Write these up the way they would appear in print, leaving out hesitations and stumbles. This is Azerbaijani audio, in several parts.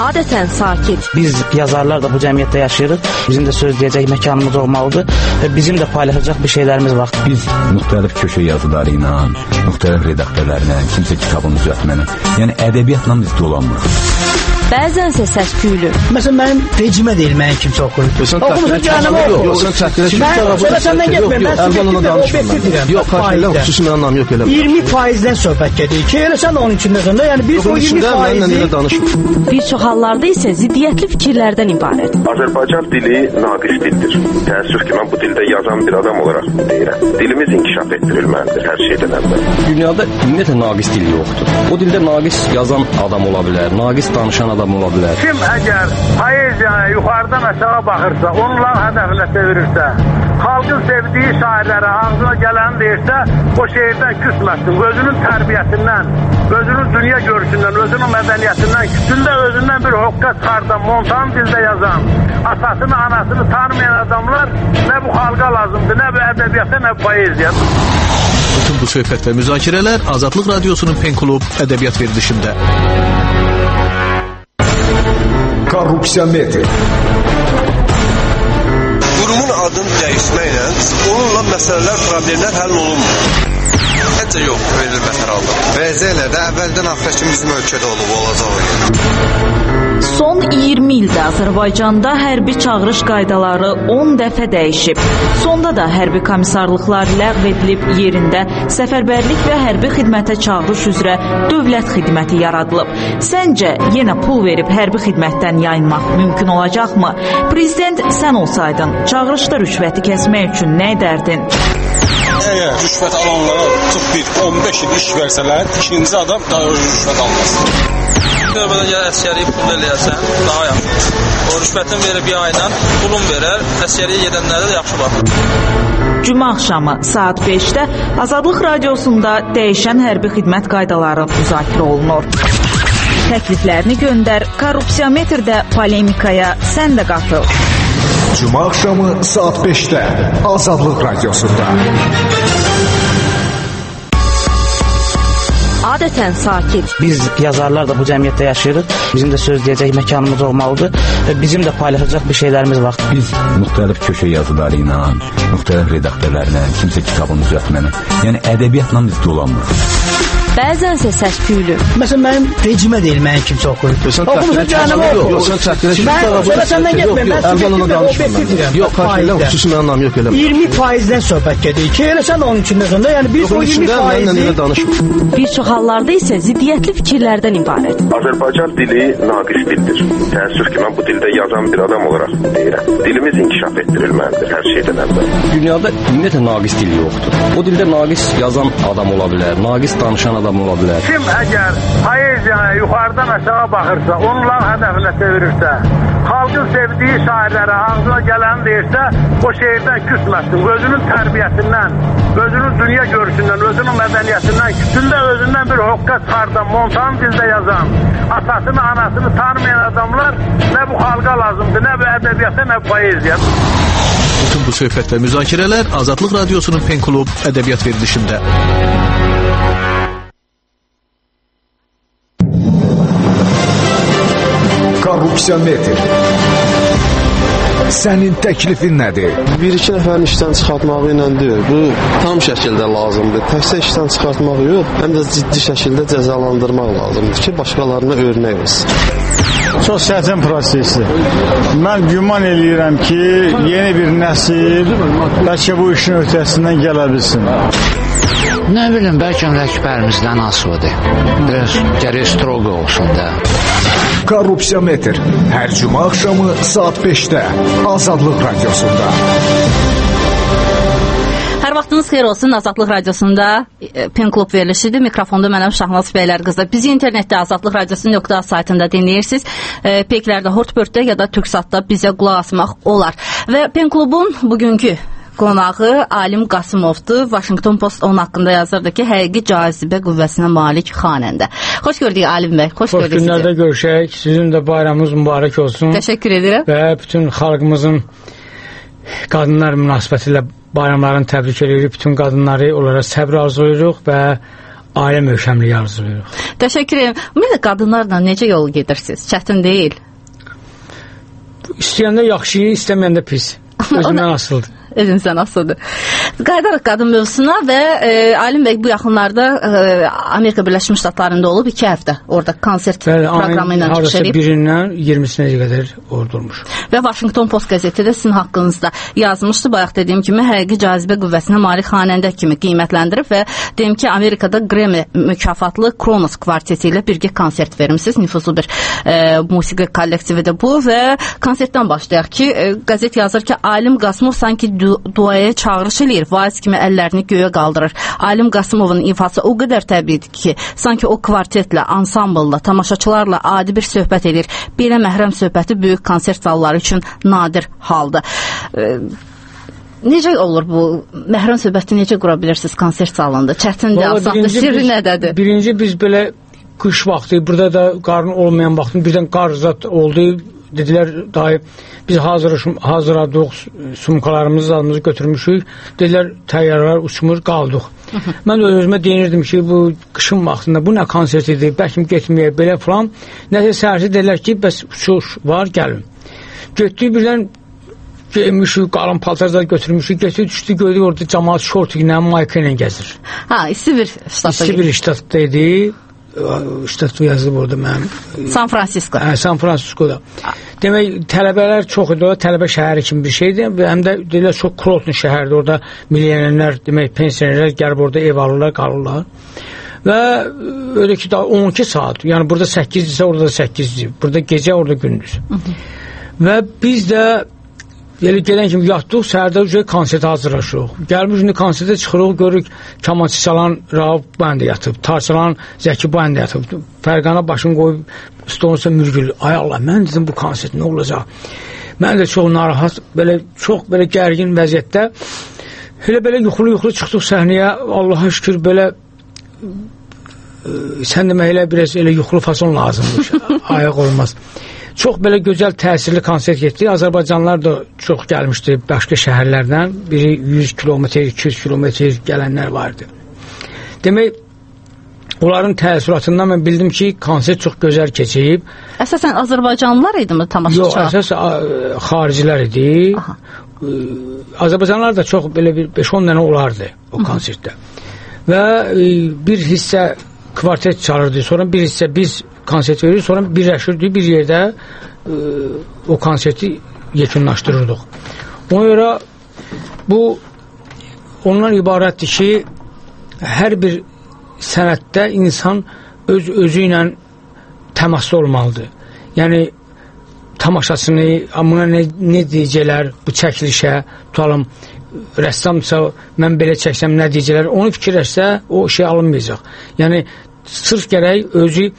Adətən sakit. Biz yazarlar da bu cəmiyyətdə yaşayırıq. Bizim də söz deyəcək məkanımız olmalıdır və bizim də paylaşacaq bir şeylərimiz var. Biz müxtəlif köşə yazıları ilə, müxtəlif redaktörlərlə, kimsə kitabını düzəltməklə, yəni ədəbiyyatla biz dolanmırıq. Bəzənsə səs-küylü. Məsələn, mənim vecimə deyil, mənim kimsə oxuyur. Oxumusun canımı oxuyur. Mən səndən getməyim, mən subjektiv yox, xüsusi mənim anlam yox elə. 20%-dən söhbət gedir ki, elə sən onun içində sonra, yəni biz o 20%-i... Bir çox hallarda isə ziddiyyətli fikirlərdən ibarət. Azərbaycan dili naqis dildir. Təəssüf ki, mən bu dildə yazan bir adam olaraq deyirəm. Dilimiz inkişaf etdirilməlidir hər şeydən əvvəl. Dünyada ümumiyyətlə naqis dil yoxdur. O dildə naqis yazan adam ola bilər, naqis danışan adam ola bilər. Kim əgər poeziyaya yuxarıdan aşağı baxırsa, onların hədəfinə çevirirsə, xalqın sevdiyi şairlərə ağzına gələni deyirsə, o şehirdən küsməsin. Özünün tərbiyəsindən, özünün dünya görüşündən, özünün mədəniyyətindən, küçündə özündən bir hoqqa çıxardan, montan dildə yazan, atasını, anasını tanımayan adamlar nə bu xalqa lazımdır, nə bu ədəbiyyata, nə bu poeziya. Bütün bu söhbət və müzakirələr Azadlıq Radiosunun Pen Klub ədəbiyyat verilişində. Korrupsiya metri. Qurumun adını dəyişməklə onunla məsələlər, problemlər həll olunmur. Hətta yox, verilməz hər halda. Vəziyyələ də əvvəldən axıra kimi bizim ölkədə olacaq. Son 20 ildə Azərbaycanda hərbi çağırış qaydaları 10 dəfə dəyişib. Sonda da hərbi komissarlıqlar ləğv edilib, yerində səfərbərlik və hərbi xidmətə çağırış üzrə dövlət xidməti yaradılıb. Səncə, yenə pul verib hərbi xidmətdən yayınmaq mümkün olacaqmı? Prezident sən olsaydın, çağırışda rüşvəti kəsmək üçün nə edərdin? Əgər rüşvət alanlara tutub bir 15 il iş versələr, ikinci adam daha rüşvət almaz. Növbədə gəl əsgəriyi pul eləyərsən, daha yaxşı. O rüşvətin verib bir ayla pulun verər, əsgəriyə gedənlərdə də yaxşı baxır. Cümə axşamı saat 5-də Azadlıq Radiosunda dəyişən hərbi xidmət qaydaları müzakirə olunur. Təkliflərini göndər, Korrupsiyametrdə polemikaya sən də qatıl. Cümə axşamı saat 5-də Azadlıq Radiosunda. Adətən sakit. Biz yazarlar da bu cəmiyyətdə yaşayırıq. Bizim də söz deyəcək məkanımız olmalıdır və bizim də paylaşacaq bir şeylərimiz var. Biz müxtəlif köşə yazıları ilə, müxtəlif redaktörlərlə, kimsə kitabını düzəltməklə, yəni ədəbiyyatla biz dolanmırıq. Bəzənsə səs-küylü. Məsələn, mənim vecimə deyil, mənim kimsə oxuyur. Oxumusun canımı oxuyur. Mən səndən getməyim, mən subjektiv yox, xüsusi mənim anlam yox elə. 20%-dən söhbət gedir ki, elə sən onun içində sonra, yəni biz o 20%-i... Bir çox hallarda isə ziddiyyətli fikirlərdən ibarət. Azərbaycan dili naqis dildir. Təəssüf ki, mən bu dildə yazan bir adam olaraq deyirəm. Dilimiz inkişaf etdirilməlidir hər şeydən əvvəl. Dünyada ümumiyyətlə naqis dil yoxdur. O dildə naqis yazan adam ola bilər, naqis danışan adam ola bilər. Kim əgər poeziyaya yuxarıdan aşağı baxırsa, onların hədəfinə çevirirsə, xalqın sevdiyi şairlərə ağzına gələni deyirsə, o şehirdən küsməsin. Özünün tərbiyəsindən, özünün dünya görüşündən, özünün mədəniyyətindən, küçündə özündən bir hoqqa çıxardan, montan dildə yazan, atasını, anasını tanımayan adamlar nə bu xalqa lazımdır, nə bu ədəbiyyata, nə bu poeziya. Bütün bu söhbət və müzakirələr Azadlıq Radiosunun Pen Klub ədəbiyyat verilişində. Korrupsiya metri. Sənin təklifin nədir? Bir-iki nəfərin işdən çıxartmağı ilə deyil, bu tam şəkildə lazımdır. Təkcə işdən çıxartmaq yox, həm də ciddi şəkildə cəzalandırmaq lazımdır ki, başqalarına örnək olsun. Çox çətin prosesdir. Mən güman eləyirəm ki, yeni bir nəsil bəlkə bu işin öhdəsindən gələ bilsin. Nə bilim, bəlkə rəhbərimizdən asılıdır. Biraz gərək stroq olsun da. Korrupsiya metr. Hər cümə axşamı saat 5-də Azadlıq Radiosunda. Hər vaxtınız xeyir olsun. Azadlıq Radiosunda Pen Klub verilişidir. Mikrofonda mənəm Şahnaz Bəylər qızı. Bizi internetdə azadlıqradiosu.az saytında dinləyirsiniz. Peklərdə, Hortbörtdə ya da Türksatda bizə qulaq asmaq olar. Və Pen Klubun bugünkü qonağı Alim Qasımovdur. Washington Post onun haqqında yazırdı ki, həqiqi cazibə qüvvəsinə malik xanəndə. Xoş gördük Alim bəy. Xoş gördük sizi. Günlərdə görüşək. Sizin də bayramınız mübarək olsun. Təşəkkür edirəm. Və bütün xalqımızın qadınlar münasibəti ilə bayramlarını təbrik edirik. Bütün qadınları onlara səbr arzulayırıq və ailə möhkəmliyi arzulayırıq. Təşəkkür edirəm. Ümumiyyətlə qadınlarla necə yol gedirsiniz? Çətin deyil. İstəyəndə yaxşı, istəməyəndə pis. Özümdən asılıdır. Özünüzdən asılıdır. Qayıdarıq qadın mövzusuna və Alim bəy bu yaxınlarda Amerika Birləşmiş Ştatlarında olub 2 həftə orada konsert proqramı ilə çıxış edib. Birindən 20-sinə qədər orada olmuş. Və Washington Post qəzeti də sizin haqqınızda yazmışdı. Bayaq dediyim kimi həqiqi cazibə qüvvəsinə malik xanəndə kimi qiymətləndirib və deyim ki, Amerikada Grammy mükafatlı Kronos kvarteti ilə birgə konsert vermisiniz. Nüfuzlu bir musiqi kollektivi də bu və konsertdən başlayaq ki, qəzet yazır ki, Alim Qasımov sanki duaya çağırış eləyir, vaiz kimi əllərini göyə qaldırır. Alim Qasımovun ifası o qədər təbiidir ki, sanki o kvartetlə, ansamblla, tamaşaçılarla adi bir söhbət edir. Belə məhrəm söhbəti böyük konsert zalları üçün nadir haldır. Necə olur bu? Məhrəm söhbəti necə qura bilirsiniz konsert zalında? Çətindir, asandır, sirri nədədir? Birinci biz belə qış vaxtı, burada da qarın olmayan vaxtın birdən qar zat oldu. Dedilər, dayı, biz hazırladıq, sumkalarımızı, zadımızı götürmüşük. Dedilər, təyyarlar uçmur, qaldıq. Mən özümə deyinirdim ki, bu qışın vaxtında bu nə konsert idi, bəlkə getməyək, belə falan. Nəsə səhərsi dedilər ki, bəs uçuş var, gəlin. Götdük, birdən geymişik, qalın paltarlar götürmüşük, düşdü, gördük, orada cəmaat şort ilə, mayka ilə gəzir. Ha, isti bir ştatda. İsti bir ştatda idi. Ştatı yazılıb orada mənim. San Francisco. San Francisco'da. Demək, tələbələr çox idi, tələbə şəhəri kimi bir şeydir. Həm də deyirlər, çox Kroton şəhərdir. Orada milyonerlər, demək, pensionerlər gəlib orada ev alırlar, qalırlar. Və öyle ki, daha 12 saat. Yəni, burada 8-dirsə, orada da 8-dir. Burada gecə, orada gündüz. Və biz də Yeli gələn kimi yatdıq, səhərdə konsert hazırlaşırıq. Gəlmiş, şimdi konsertə çıxırıq, görürük, kamançı çalan Rauf bu əndə yatıb, tar çalan Zəki bu əndə yatıb. Fərqana başını qoyub, stolunsa mürgül. Ay Allah, mən dedim, bu konsert nə olacaq? Mən də çox narahat, çox gərgin vəziyyətdə. Belə yuxulu çıxdıq səhnəyə, Allaha şükür, belə sən demə elə biraz yuxulu fason lazımmış, ayaq olmaz. Çox belə gözəl, təsirli konsert getdi. Azərbaycanlılar da çox gəlmişdi başqa şəhərlərdən. Biri 100 kilometr, 200 kilometr gələnlər vardı. Demək, onların təəssüratından mən bildim ki, konsert çox gözəl keçib. Əsasən Azərbaycanlılar idi mi tamaşaçı? Yox, əsas xaricilər idi. Azərbaycanlılar da çox belə 5-10 dənə olardı o konsertdə. Və bir hissə kvartet çalırdı, sonra bir hissə biz konsert verir, sonra birləşirdik bir yerdə o konserti yekunlaşdırırdıq. Ona görə bu ondan ibarətdir ki, hər bir sənətdə insan özü ilə təmasda olmalıdır. Yəni, tamaşasını, buna nə deyəcəklər bu çəkilişə, tutalım, rəssamsa, mən belə çəksəm nə deyəcəklər, onu fikirləşsə, o şey alınmayacaq. Yəni, sırf gərək özü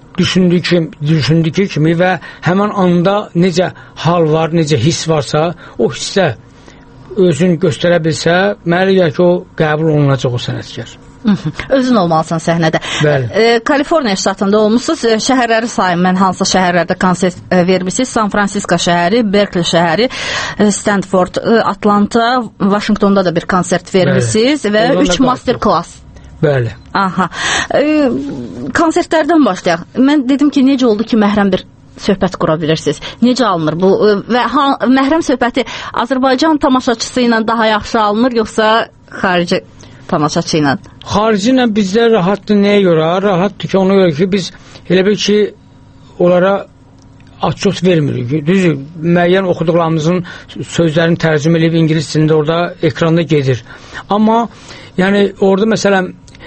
düşündüyü kimi və həmən anda necə hal var, necə hiss varsa, o hissə özün göstərə bilsə, mənə gəlir ki, o qəbul olunacaq o sənətkar. Özün olmalısan səhnədə. Kaliforniya ştatında olmuşsunuz. Şəhərləri sayın, mən hansı şəhərlərdə konsert vermişsiniz? San Francisco şəhəri, Berkeley şəhəri, Stanford, Atlanta, Washingtonda da bir konsert vermişsiniz və 3 masterclass. Bəli. Aha. Konsertlərdən başlayaq. Mən dedim ki, necə oldu ki, məhrəm bir söhbət qura bilirsiniz? Necə alınır bu? Və məhrəm söhbəti Azərbaycan tamaşaçısı ilə daha yaxşı alınır, yoxsa xarici tamaşaçı ilə? Xarici ilə bizdə rahatdır. Nəyə görə? Rahatdır ki, ona görə ki, biz elə bil ki, onlara atçot vermirik. Düzdür, müəyyən oxuduqlarımızın sözlərini tərcümə edib ingilis dilində orada ekranda gedir. Amma, yəni, orada məsələn,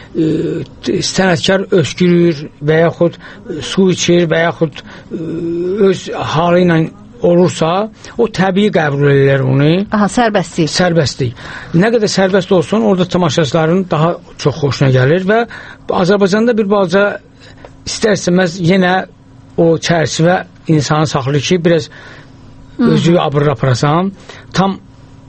sənətkar öskürür və yaxud su içir və yaxud öz halı ilə olursa, o təbii qəbul edirlər onu. Aha, sərbəstlik. Sərbəstlik. Nə qədər sərbəst olsun, orada tamaşaçıların daha çox xoşuna gəlir və Azərbaycanda bir balaca istər-istəməz yenə o çərçivə insanı saxlayır ki, biraz özü abırır aparasan, tam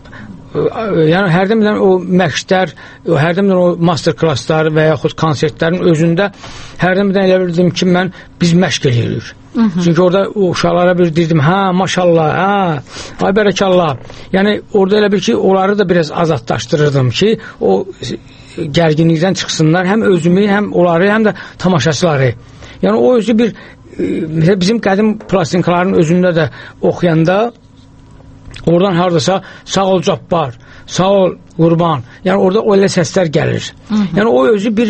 yəni hərdən o məşqlər, hərdən o masterclasslar və yaxud konsertlərin özündə hərdən elə bildim ki, biz məşq edirik. Çünki orada o uşaqlara bir deyirdim, hə, maşallah, ay bərəkallah. Yəni orada elə bir ki, onları da biraz azadlaşdırırdım ki, o gərginlikdən çıxsınlar, həm özümü, həm onları, həm də tamaşaçıları. Yəni o özü bir bizim qədim plastinkaların özündə də oxuyanda oradan hardasa sağ ol Cabbar, sağ ol Qurban, yəni orada elə səslər gəlir. Yəni o özü bir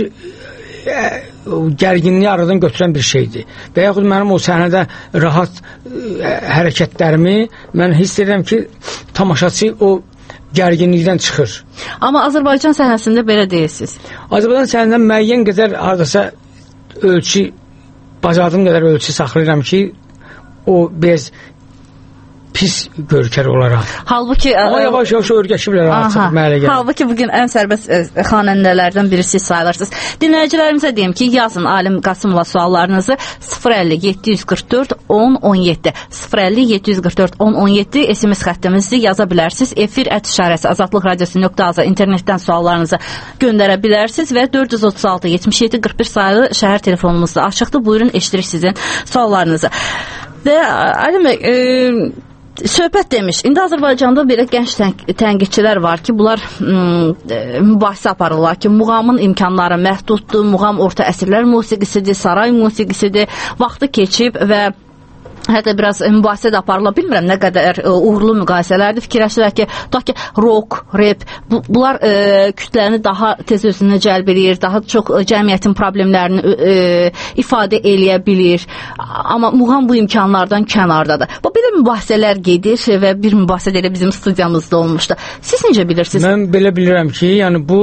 gərginliyi aradan götürən bir şeydir. Və yaxud mənim o səhnədə rahat hərəkətlərimi mən hiss edirəm ki, tamaşaçı o gərginlikdən çıxır. Amma Azərbaycan səhnəsində belə deyirsiniz. Azərbaycan səhnəsində müəyyən qədər hardasa ölçü, bacardığım qədər ölçü saxlayıram ki, o bez pis görkər olaraq. Halbuki yavaş-yavaş öyrəşiblər artıq mənə gəlir. Halbuki bugün ən sərbəst xanəndələrdən birisi sayılırsınız. Dinləyicilərimizə deyim ki, yazın Alim Qasımova suallarınızı 050 744 10 17 050 744 10 17 SMS xəttimizdə yaza bilərsiniz. Efir @ Azadlıq Radiosu.az internetdən suallarınızı göndərə bilərsiniz və 436 77 41 sayılı şəhər telefonumuzda açıqdır. Buyurun, eşidirik sizin suallarınızı. Və Alim bəy, söhbət demiş. İndi Azərbaycanda belə gənc tənqidçilər var ki, bunlar mübahisə aparırlar ki, muğamın imkanları məhduddur, muğam orta əsrlər musiqisidir, saray musiqisidir, vaxtı keçib və hətta biraz mübahisə də aparıla bilmirəm, nə qədər uğurlu müqayisələrdir. Fikirləşirlər ki, tutaq ki, rock, rap, bunlar kütləni daha tez özünə cəlb edir, daha çox cəmiyyətin problemlərini ifadə eləyə bilir. Amma muğam bu imkanlardan kənardadır. Bu belə mübahisələr gedir və bir mübahisə də elə bizim studiyamızda olmuşdu. Siz necə bilirsiniz? Mən belə bilirəm ki, yəni bu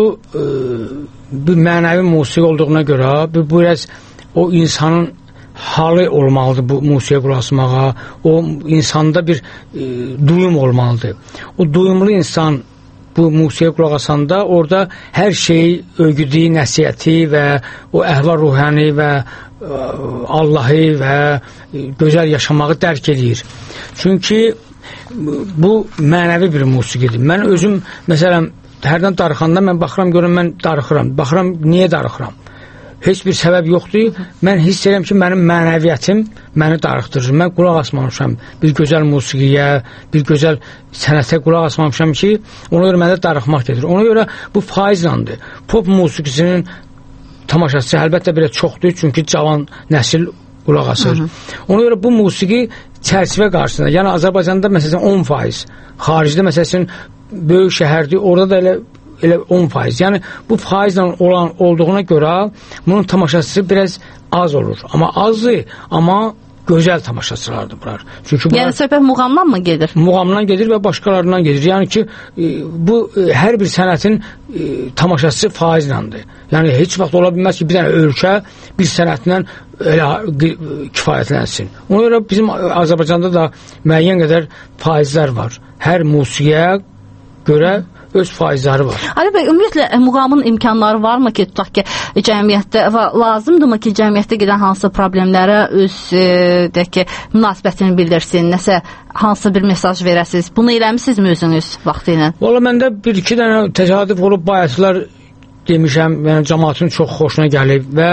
mənəvi musiqi olduğuna görə bu biraz o insanın halı olmalıdır bu musiqiyə qulaq asmağa. O insanda bir duyum olmalıdır. O duyumlu insan bu musiqiyə qulaq asanda orada hər şeyi, övgüdü, nəsiyyəti və o əhval-ruhani və Allahı və gözəl yaşamağı dərk edir. Çünki bu mənəvi bir musiqidir. Mən özüm, məsələn, hərdən darıxanda mən baxıram, görürəm, mən darıxıram. Baxıram, niyə darıxıram? Heç bir səbəb yoxdur. Mən hiss edirəm ki, mənim mənəviyyətim məni darıxdırır. Mən qulaq asmamışam bir gözəl musiqiyə, bir gözəl sənətə qulaq asmamışam ki, ona görə məndə darıxmaq gedir. Ona görə bu faizlandır. Pop musiqisinin tamaşaçısı əlbəttə belə çoxdur, çünki cavan nəsil qulaq asır. Ona görə bu musiqi çərçivə qarşısında, yəni Azərbaycanda məsələn 10%, xaricdə məsələn böyük şəhərdir, orada da elə 10%. Yəni bu faizlə olan olduğuna görə bunun tamaşaçısı biraz az olur. Amma azdır, amma gözəl tamaşaçılardır bunlar. Çünki bunlar, yəni söhbət muğamdan mı gedir? Muğamdan gedir və başqalarından gedir. Yəni ki, bu hər bir sənətin tamaşaçısı faizləndir. Yəni heç vaxt ola bilməz ki, bir dənə ölkə bir sənətlə elə kifayətlənsin. Ona görə bizim Azərbaycanda da müəyyən qədər faizlər var. Hər musiqiyə görə öz faizləri var. Ali bəy, ümumiyyətlə muğamın imkanları varmı ki, tutaq ki, cəmiyyətdə lazımdırmı ki, cəmiyyətdə gedən hansı problemlərə özdəki münasibətini bildirsin, nəsə hansı bir mesaj verəsiniz? Bunu eləmişsinizmi özünüz vaxtı ilə? Valla məndə bir-iki dənə təsadüf olub, bayatlar demişəm, yəni cəmaatın çox xoşuna gəlib və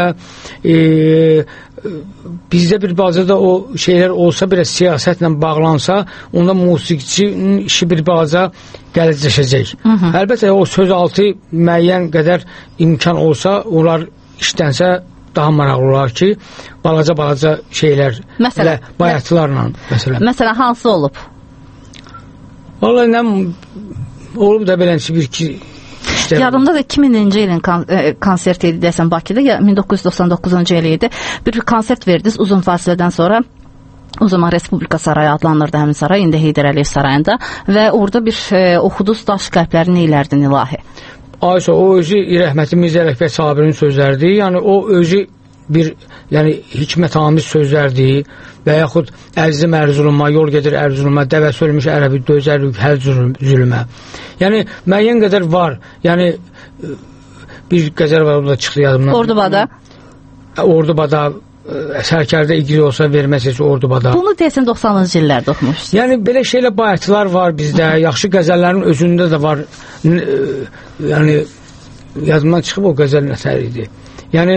bizdə bir balaca da o şeylər olsa, biraz siyasətlə bağlansa, onda musiqiçinin işi bir balaca gələcəşəcək. Əlbəttə o söz altı müəyyən qədər imkan olsa, onlar işlənsə daha maraqlı olar ki, balaca şeylər, bayatlarla məsələn, hansı olub? Vallahi olub da belənçi bir-iki Yadımda da 2000-ci ilin konsert idi desən Bakıda, 1999-cu il idi. Bir konsert verdiniz uzun fasilədən sonra. O zaman Respublika Sarayı adlanırdı həmin saray, indi Heydər Əliyev sarayında və orada bir oxuduz daş qəlblərin eylərdin ilahi. Ayşə, o özü rəhmətli Mirzə Ələkbər Sabirinin sözləridir. Yəni o özü bir hikmətamiz sözlərdir və yaxud əzizim Ərzuruma, yol gedir Ərzuruma, dəvəsi ölmüş ərəbi dözərlik həl zülmə. Yəni müəyyən qədər var. Yəni bir qəzəl var, orada çıxdı yadımdan. Ordubada? Ordubada, sərkərdə ilgili olsa verməsi Ordubada. Bunu deyəsən 90-cı illərdə oxumuşsunuz. Yəni belə şeylə bayatlar var bizdə, yaxşı qəzəllərin özündə də var. Yəni yadımdan çıxıb o qəzəl nəsər idi. Yəni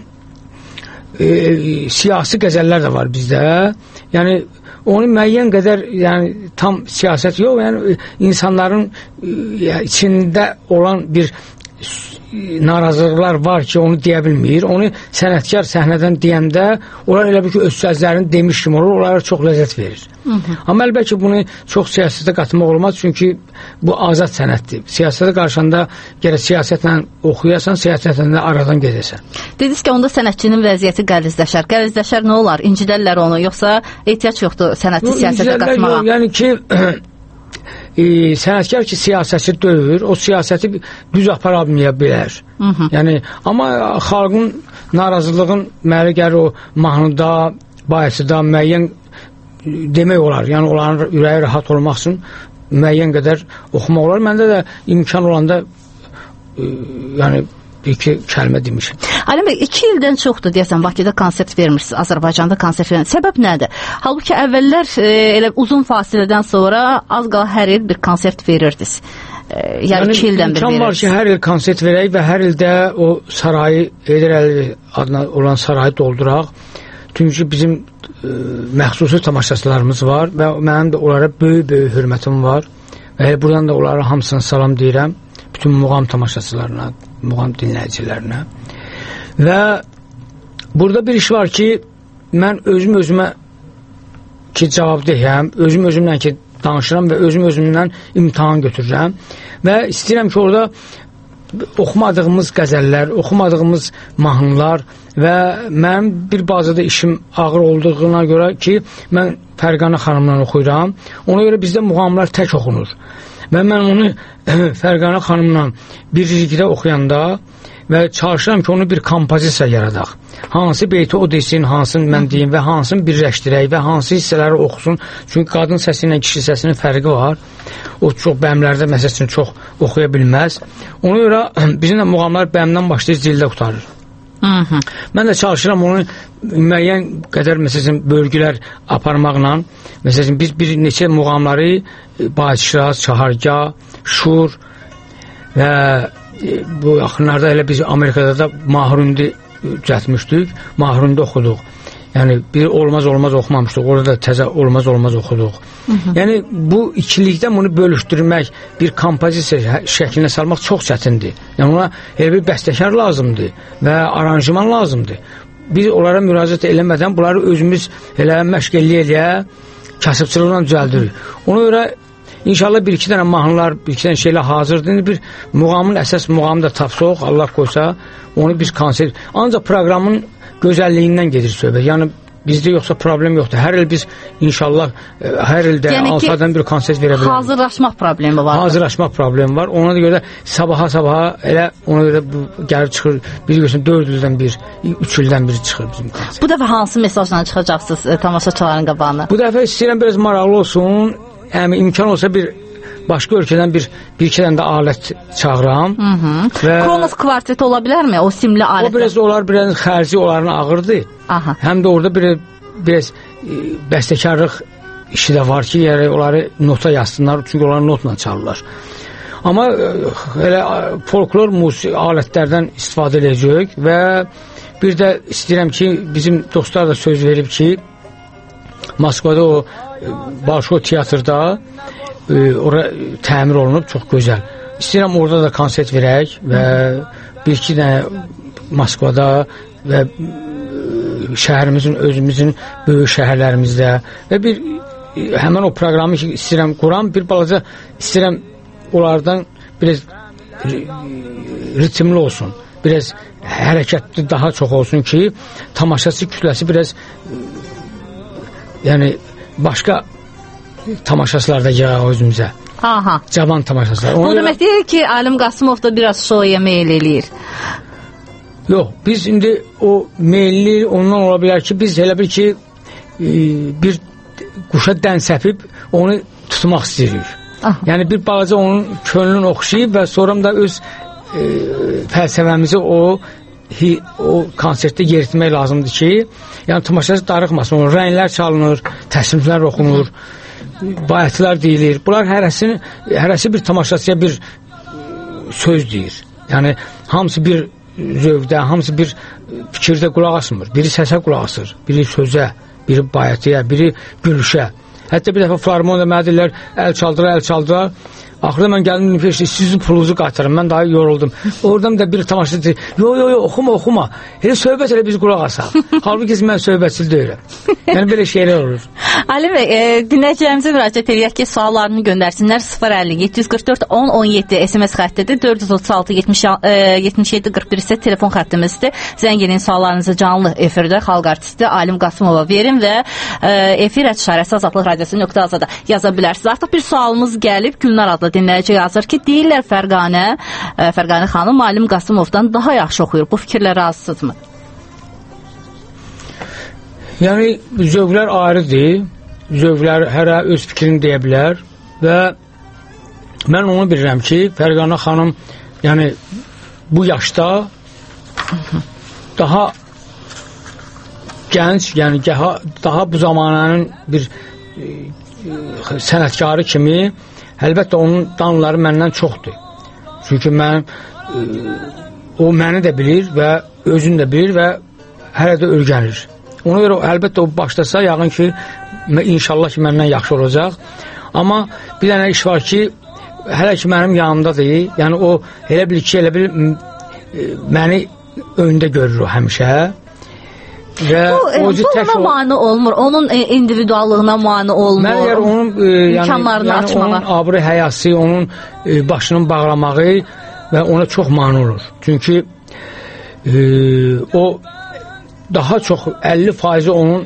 siyasi qəzəllər də var bizdə. Yəni onu müəyyən qədər, yəni tam siyasət yox, yəni insanların içində olan bir narazılıqlar var ki, onu deyə bilmir. Onu sənətkar səhnədən deyəndə, onlar elə bir ki, öz sözlərini demiş kimi olur, onlara çox ləzzət verir. Amma əlbəttə bunu çox siyasətə qatmaq olmaz, çünki bu azad sənətdir. Siyasətə qarşında gərək siyasətlə oxuyasan, siyasətlə də aradan gedəsən. Dediniz ki, onda sənətçinin vəziyyəti qəlizləşər. Qəlizləşər nə olar? İncidərlər onu, yoxsa ehtiyac yoxdur sənəti siyasətə qatmağa? Yəni ki, sənətkar ki, siyasətçi deyil, o siyasəti düz apara bilməyə bilər. Yəni, amma xalqın narazılığın mənə gəlir o mahnıda, bayasıda müəyyən demək olar. Yəni, onların ürəyi rahat olmaq üçün müəyyən qədər oxumaq olar. Məndə də imkan olanda yəni, bir-iki kəlmə demişim. Alim bəy, 2 ildən çoxdur deyəsən Bakıda konsert vermirsiniz, Azərbaycanda konsert vermirsiniz. Səbəb nədir? Halbuki əvvəllər elə uzun fasilədən sonra az qala hər il bir konsert verirdiniz. Yəni 2 ildən bir imkan var ki, hər il konsert verək və hər ildə o sarayı, Heydər Əliyev adına olan sarayı dolduraq. Çünki bizim məxsusi tamaşaçılarımız var və mənim də onlara böyük hörmətim var. Və buradan da onlara hamısına salam deyirəm. Bütün muğam tamaşaçılarına, muğam dinləyicilərinə. Və burada bir iş var ki, mən özümə ki, cavabdehəm, özümlə ki, danışıram və özümdən imtahan götürürəm. Və istəyirəm ki, orada oxumadığımız qəzəllər, oxumadığımız mahnılar və mənim bir bazada işim ağır olduğuna görə ki, mən Fərqanə xanımla oxuyuram. Ona görə bizdə muğamlar tək oxunur. Və mən onu Fərqanə xanımla bir rigdə oxuyanda və çalışıram ki, onu bir kompozisiya yaradaq. Hansı beyti o desin, hansını mən deyim və hansını birləşdirək və hansı hissələri oxusun. Çünki qadın səsi ilə kişi səsinin fərqi var. O çox bəyimlərdə məsəl üçün çox oxuya bilməz. Ona görə bizim də muğamlar bəyimdən başlayır, zildə qutarır. Mən də çalışıram onu müəyyən qədər məsələn bölgülər aparmaqla, məsələn biz bir neçə muğamları Bağçıraz, Çahargah, Şur və bu yaxınlarda elə biz Amerikada da Mahründi düzəltmişdik, Mahründi oxuduq. Yəni bir olmaz oxumamışdıq, orada da təzə olmaz oxuduq. Yəni bu ikilikdən bunu bölüşdürmək, bir kompozisiya şəklinə salmaq çox çətindir. Yəni ona elə bir bəstəkar lazımdır və aranjman lazımdır. Biz onlara müraciət eləmədən bunları özümüz elə məşq eləyə kasıbçılıqla düzəldirik. Ona görə İnşallah bir-iki dənə mahnılar, bir-iki dənə şeylə hazırdır. Bir muğamın əsas muğamı da tapsaq, Allah qoysa, onu biz konsert... Ancaq proqramın gözəlliyindən gedir söhbət. Yəni bizdə yoxsa problem yoxdur. Hər il biz inşallah hər ildə yəni 6 aydan bir konsert verə bilərik. Hazırlaşmaq problemi var. Hazırlaşmaq problemi var. Ona görə sabaha elə ona görə gəlib çıxır. Bir görsən 4 ildən bir, 3 ildən bir çıxır bizim konsert. Bu dəfə hansı mesajla çıxacaqsınız tamaşaçıların qabağına? Bu dəfə istəyirəm biraz maraqlı olsun. Yəni imkan olsa bir başqa ölkədən bir-iki dənə də alət çağıram. Kronos kvarteti ola bilərmi? O simli alət. O biraz olar, biraz xərci onların ağırdır. Həm də orada biraz bəstəkarlıq işi də var ki, yəni onları nota yazsınlar, çünki onları notla çalırlar. Amma elə folklor musiqi alətlərdən istifadə edəcək və bir də istəyirəm ki, bizim dostlar da söz verib ki, Moskvada o Balşo teatrda ora təmir olunub, çox gözəl. İstəyirəm orada da konsert verək və bir-iki dənə Moskvada və şəhərimizin, özümüzün böyük şəhərlərimizdə və bir həmən o proqramı istəyirəm quram, bir balaca istəyirəm onlardan biraz ritmli olsun, biraz hərəkətli daha çox olsun ki, tamaşaçı kütləsi biraz yəni başqa tamaşaçılar da gəlir özümüzə. Cavan tamaşaçılar. Bu demək deyil ki, Alim Qasımov da biraz şoya meyil eləyir. Yox, biz indi o meyilli ondan ola bilər ki, biz elə bir ki bir quşa dən səpib onu tutmaq istəyirik. Yəni bir balaca onun könlünü oxşayıb və sonra da öz fəlsəfəmizi o konsertdə yeritmək lazımdır ki, yəni tamaşaçı darıxmasın, rənglər çalınır, təsniflər oxunur, bayatlar deyilir. Bunlar hərəsi bir tamaşaçıya bir söz deyir. Yəni hamısı bir zövqdə, hamısı bir fikirdə qulaq asmır. Biri səsə qulaq asır, biri sözə, biri bayatıya, biri gülüşə. Hətta bir dəfə Flarmonda mənə deyirlər, əl çaldırar. Axırda mən gəldim, sizin pulunuzu qaytarım, mən daha yoruldum. Oradan da bir tamaşaçı, yo, oxuma. Elə söhbət elə biz qulaq asaq. Halbuki mən söhbətçil deyirəm. Yəni, belə şeylər olur. Ali bəy, dinləyicilərimizə müraciət edək ki, suallarını göndərsinlər 050-744-10-17 SMS xəttidir, 436-77-41 isə telefon xəttimizdir. Zəng edin, suallarınızı canlı efirdə Xalq artisti Alim Qasımova verin və efir @işarəsi Azadlıq Radiosu.az-da yaza bilərsiniz. Artıq bir sualımız gəlib, Gülnar adlı dinləyici yazır ki, deyirlər Fərqanə xanım Alim Qasımovdan daha yaxşı oxuyur. Bu fikirlə razısınızmı? Yəni, zövqlər ayrıdır. Zövqlər hərə öz fikrini deyə bilər və mən onu bilirəm ki, Fərqanə xanım yəni, bu yaşda daha gənc, yəni daha bu zamananın bir sənətkarı kimi əlbəttə onun danları məndən çoxdur. Çünki o məni də bilir və özünü də bilir və hələ də öyrənir. Ona görə əlbəttə o başlasa yəqin ki, inşallah ki, məndən yaxşı olacaq. Amma bir dənə iş var ki, hələ ki mənim yanımdadır. Yəni o elə bil ki, məni öndə görür o həmişə. Və bu ona mane olmur, onun individuallığına mane olmur, onun imkanlarını açmağa. Onun abri həyası, onun başının bağlamağı və ona çox mane olur. Çünki o daha çox 50% onun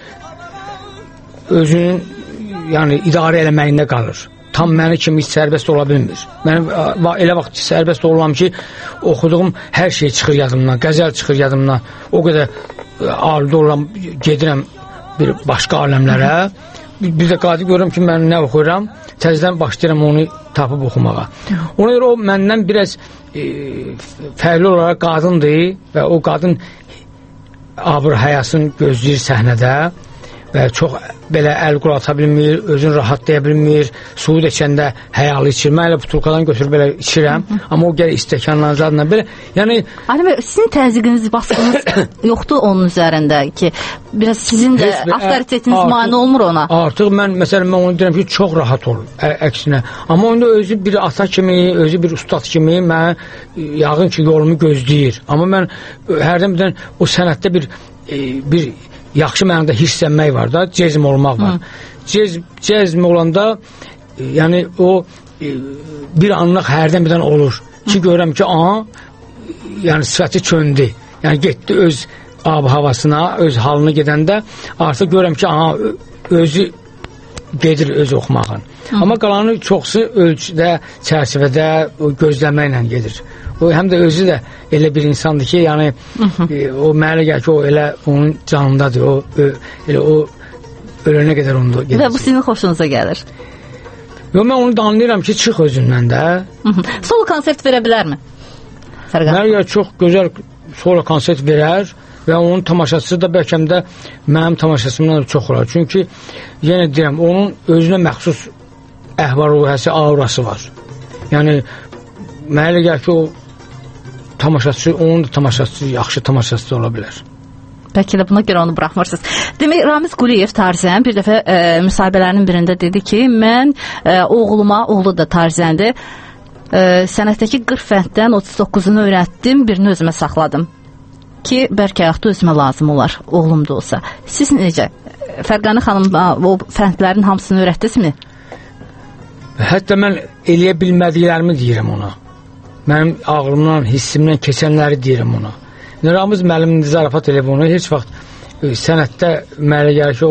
özünün yəni idarə eləməyində qalır. Tam məni kimi sərbəst ola bilmir. Mən elə vaxt sərbəst oluram ki, oxuduğum hər şey çıxır yadımdan, qəzəl çıxır yadımdan. O qədər alıda oluram, gedirəm bir başqa aləmlərə. Bir də qadi görürəm ki, mən nə oxuyuram, təzədən başlayıram onu tapıb oxumağa. Ona görə o məndən biraz fərqli olaraq qadındır və o qadın abır həyasını gözləyir səhnədə və çox belə əl-qol ata bilmir, özünü rahatlaya bilmir, suud içəndə həyalı içir. Mən elə butulkadan götürüb belə içirəm, amma o gəlir istəkanla zadla belə. Yəni Ali bəy, sizin təzyiqiniz, baskınız yoxdur onun üzərində ki, biraz sizin də avtoritetiniz mane olmur ona. Artıq məsələn mən onu deyirəm ki, çox rahat olur əksinə. Amma onda özü bir ata kimi, özü bir ustad kimi mən yəqin ki, yolumu gözləyir. Amma mən hərdən birdən o sənətdə bir yaxşı mənada hirslənmək var da, cezm olmaq var. Cezm olanda yəni o bir anlıq hərdən birdən olur ki, görürəm ki, yəni sifəti köndü. Yəni getdi öz ab-havasına, öz halına gedəndə artıq görürəm ki, özü gedir öz oxumağın. Amma qalanı çoxsu ölçüdə, çərçivədə gözləməklə gedir. O həm də özü də elə bir insandır ki, yəni o mənə gəlir ki, o elə onun canındadır. Elə o ölənə qədər onda gedir. Və bu sizin xoşunuza gəlir. Yox, mən onu da anlayıram ki, çıx özündən də. Solo konsert verə bilərmi? Mənə çox gözəl solo konsert verər və onun tamaşaçısı da bəlkə də mənim tamaşasımdan çox olar. Çünki yenə deyirəm, onun özünə məxsus əhval-ruhiyyəsi, aurası var. Yəni mənə elə gəlir ki, o tamaşaçı, onun da tamaşaçısı, yaxşı tamaşaçısı ola bilər. Bəlkə də buna görə onu buraxmırsınız. Demək, Ramiz Quliyev tarzən bir dəfə müsahibələrinin birində dedi ki, mən oğlu da tarzəndir, sənətdəki 40 fənddən 39-unu öyrətdim, birini özümə saxladım ki, bəlkə yaxda özümə lazım olar, oğlum da olsa. Siz necə? Fərqanə xanım o fəndlərin hamısını öyrətdinizmi? Hətta mən eləyə bilmədiklərimi deyirəm ona. Mənim ağlımdan, hissimdən keçənləri deyirəm ona. Ramiz müəllimin zarafat elə bunu heç vaxt sənətdə mənə gəlir ki, o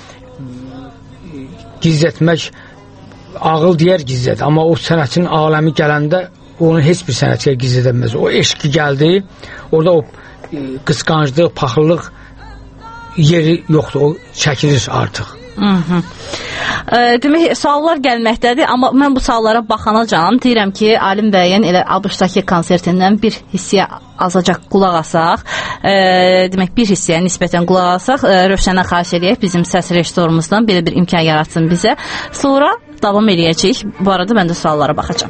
gizlətmək ağıl deyər gizlət, amma o sənətin aləmi gələndə onu heç bir sənətçiyə gizlədəməz. O eşqi gəldi, orada o qısqanclıq, paxıllıq yeri yoxdur, o çəkilir artıq. Demək, suallar gəlməkdədir, amma mən bu suallara baxanacan deyirəm ki, Alim bəyin elə ABŞ-dakı konsertindən bir hissiyə azacaq qulaq asaq, demək bir hissiyə nisbətən qulaq asaq, Rövşənə xahiş edək bizim səs rejissorumuzdan belə bir imkan yaratsın bizə, sonra davam edəcəyik. Bu arada mən də suallara baxacağam.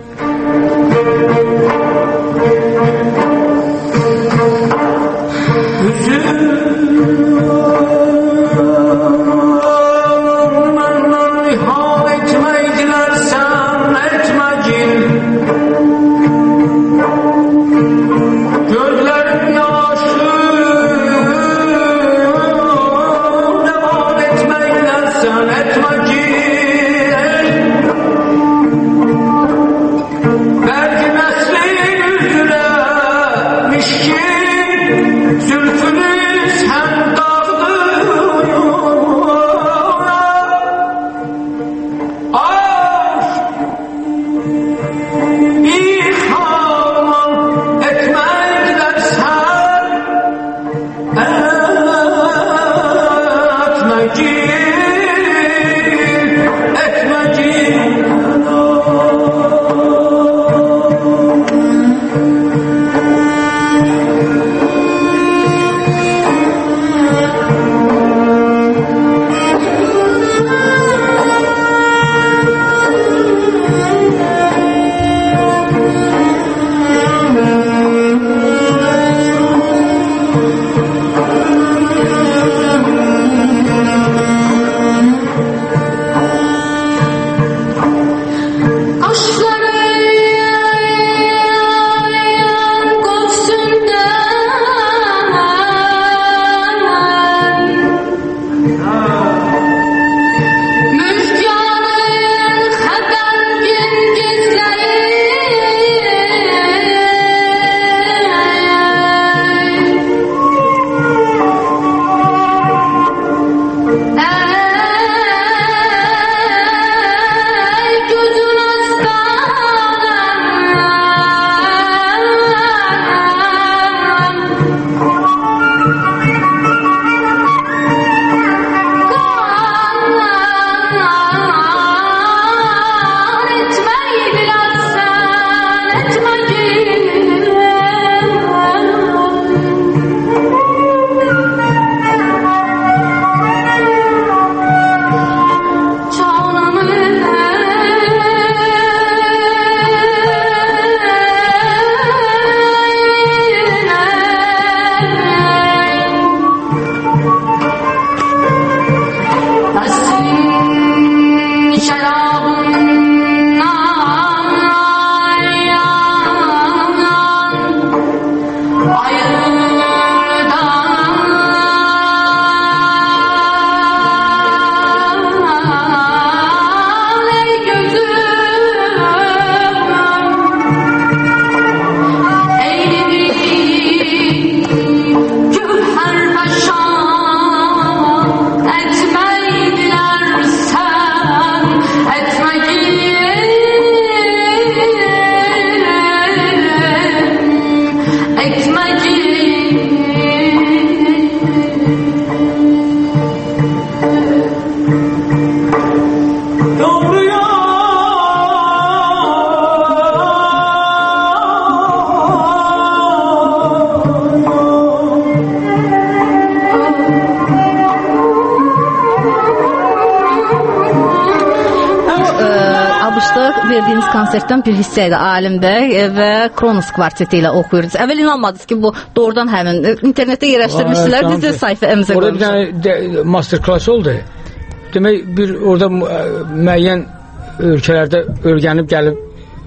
verdiyiniz konsertdən bir hissə idi Alim bəy və Kronos kvarteti ilə oxuyurdunuz. Əvvəl inanmadınız ki, bu doğrudan həmin internetdə yerləşdirmişdilər, biz də sayfamıza qoymuşuq. Orada bir dənə master class oldu. Demək, bir orada müəyyən ölkələrdə öyrənib gəlib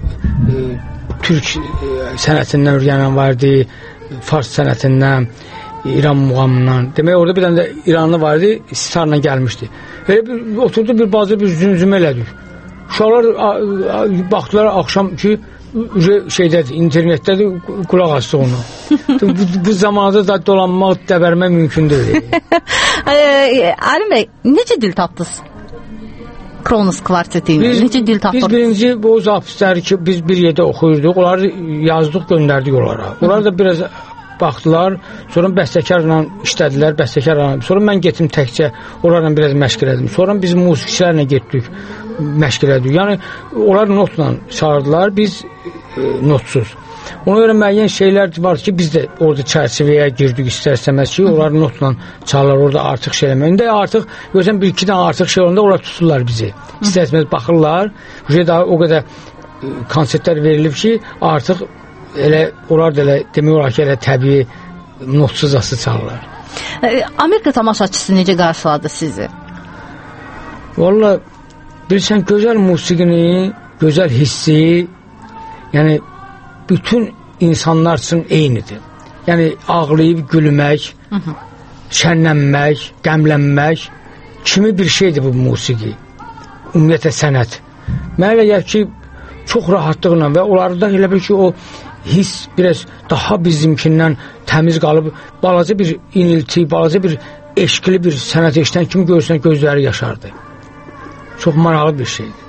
türk sənətindən öyrənən vardı, fars sənətindən, İran muğamından. Demək, orada bir dənə də İranlı vardı, istisarla gəlmişdi. Elə bir, oturdu bir bazı bir zümzümə elədik. Uşaqlar baxdılar axşam ki, şeydədir, internetdədir, qulaq asdı onu. Bu zamanda da dolanmaq, dəbərmək mümkün deyil. Alim bəy, necə dil tapdınız? Kronos kvarteti ilə, necə dil tapdınız? Biz birinci bu zapisləri ki, biz bir yerdə oxuyurduq, onları yazdıq, göndərdik onlara. Onlar da biraz baxdılar, sonra bəstəkarla işlədilər, bəstəkarla. Sonra mən getdim təkcə, onlarla biraz məşq elədim. Sonra biz musiqiçilərlə getdik, məşq elədik. Yəni, onlar notla çağırdılar, biz notsuz. Ona görə müəyyən şeylər var ki, biz də orada çərçivəyə girdik istər-istəməz ki, onlar notla çalırlar, orada artıq şey eləmək. İndi artıq, görsən, bir-iki dənə artıq şey olanda onlar tuturlar bizi. İstər-istəməz baxırlar, o qədər konsertlər verilib ki, artıq elə, onlar da elə, demək olar ki, elə təbii notsuz ası çalırlar. Amerika tamaşaçısı necə qarşıladı sizi? Valla, bilirsən, gözəl musiqini, gözəl hissi, yəni, bütün insanlar üçün eynidir. Yəni, ağlayıb gülmək, şənlənmək, qəmlənmək kimi bir şeydir bu musiqi. Ümumiyyətlə sənət. Mənə elə gəlir ki, çox rahatlıqla və onlarda elə bir ki, o his biraz daha bizimkindən təmiz qalıb, balaca bir inilti, balaca bir eşqli bir sənət eşdən kimi görürsən, gözləri yaşardı. Çox maraqlı bir şeydir.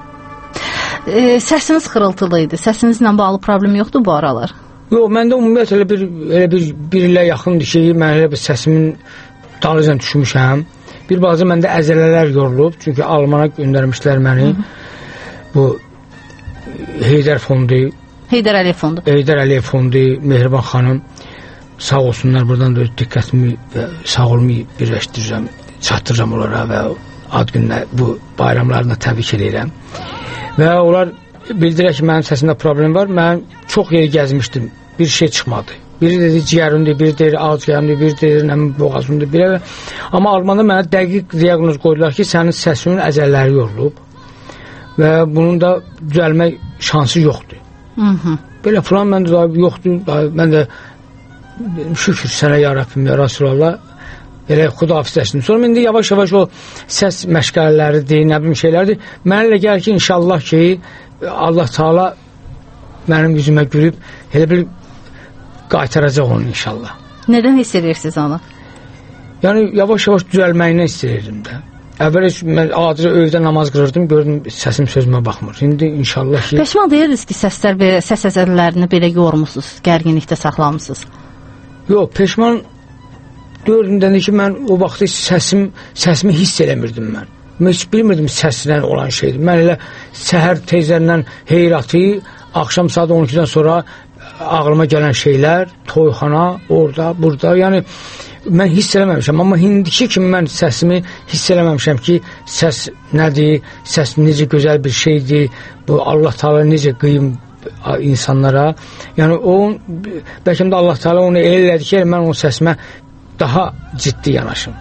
Səsiniz xırıltılı idi. Səsinizlə bağlı problem yoxdur bu aralar? Yox, məndə ümumiyyət elə bir ilə yaxındır ki, mən elə bir səsimin dalıcan düşmüşəm. Bir bazı məndə əzələlər yorulub, çünki Almana göndərmişlər məni. Bu Heydər fondu. Heydər Əliyev fondu. Heydər Əliyev fondu, Mehriban xanım. Sağ olsunlar, buradan da diqqətimi və sağolmu birləşdirirəm, çatdırıram onlara və ad günlər, bu bayramlarına təbrik edirəm. Və onlar bildirək ki, mənim səsimdə problem var. Mən çox yeri gəzmişdim. Bir şey çıxmadı. Biri dedi ciyərimdir, biri deyir ağciyərimdir, biri deyir nəmin boğazımdır. Biri. Amma Almanda mənə dəqiq diaqnoz qoydular ki, sənin səsinin əzəlləri yorulub və bunun da düzəlmək şansı yoxdur. Belə falan məndə yoxdur. Mən də şükür sənə ya Rabbim, ya Rasulallah elə xudahafizləşdim. Sonra indi yavaş-yavaş o səs məşqələləridir, nə bilim şeylərdir. Mənə elə gəlir ki, inşallah ki, Allah Teala mənim yüzümə gülüb elə bir qaytaracaq onu inşallah. Nədən hiss edirsiniz onu? Yəni, yavaş-yavaş düzəlməyini istəyirdim də. Əvvəl mən adicə evdə namaz qırırdım, gördüm səsim sözümə baxmır. İndi inşallah ki... Peşman deyirdiniz ki, səs əzələlərini belə yormuşsunuz, gərginlikdə saxlamışsınız. Yox, peşman dördündən ki, mən o vaxtı səsimi hiss eləmirdim mən. Mən heç bilmirdim səslə olan şeydir. Mən elə səhər tezlərlə heyratı, axşam saat 12-dən sonra ağlıma gələn şeylər, toyxana, orada, burada, yəni mən hiss eləməmişəm. Amma indiki kimi mən səsimi hiss eləməmişəm ki, səs nədir, səs necə gözəl bir şeydir, bu Allah Teala necə qıyım insanlara. Yəni, bəlkə də Allah Teala onu elə elədi ki, mən o səsimə daha ciddi yanaşım.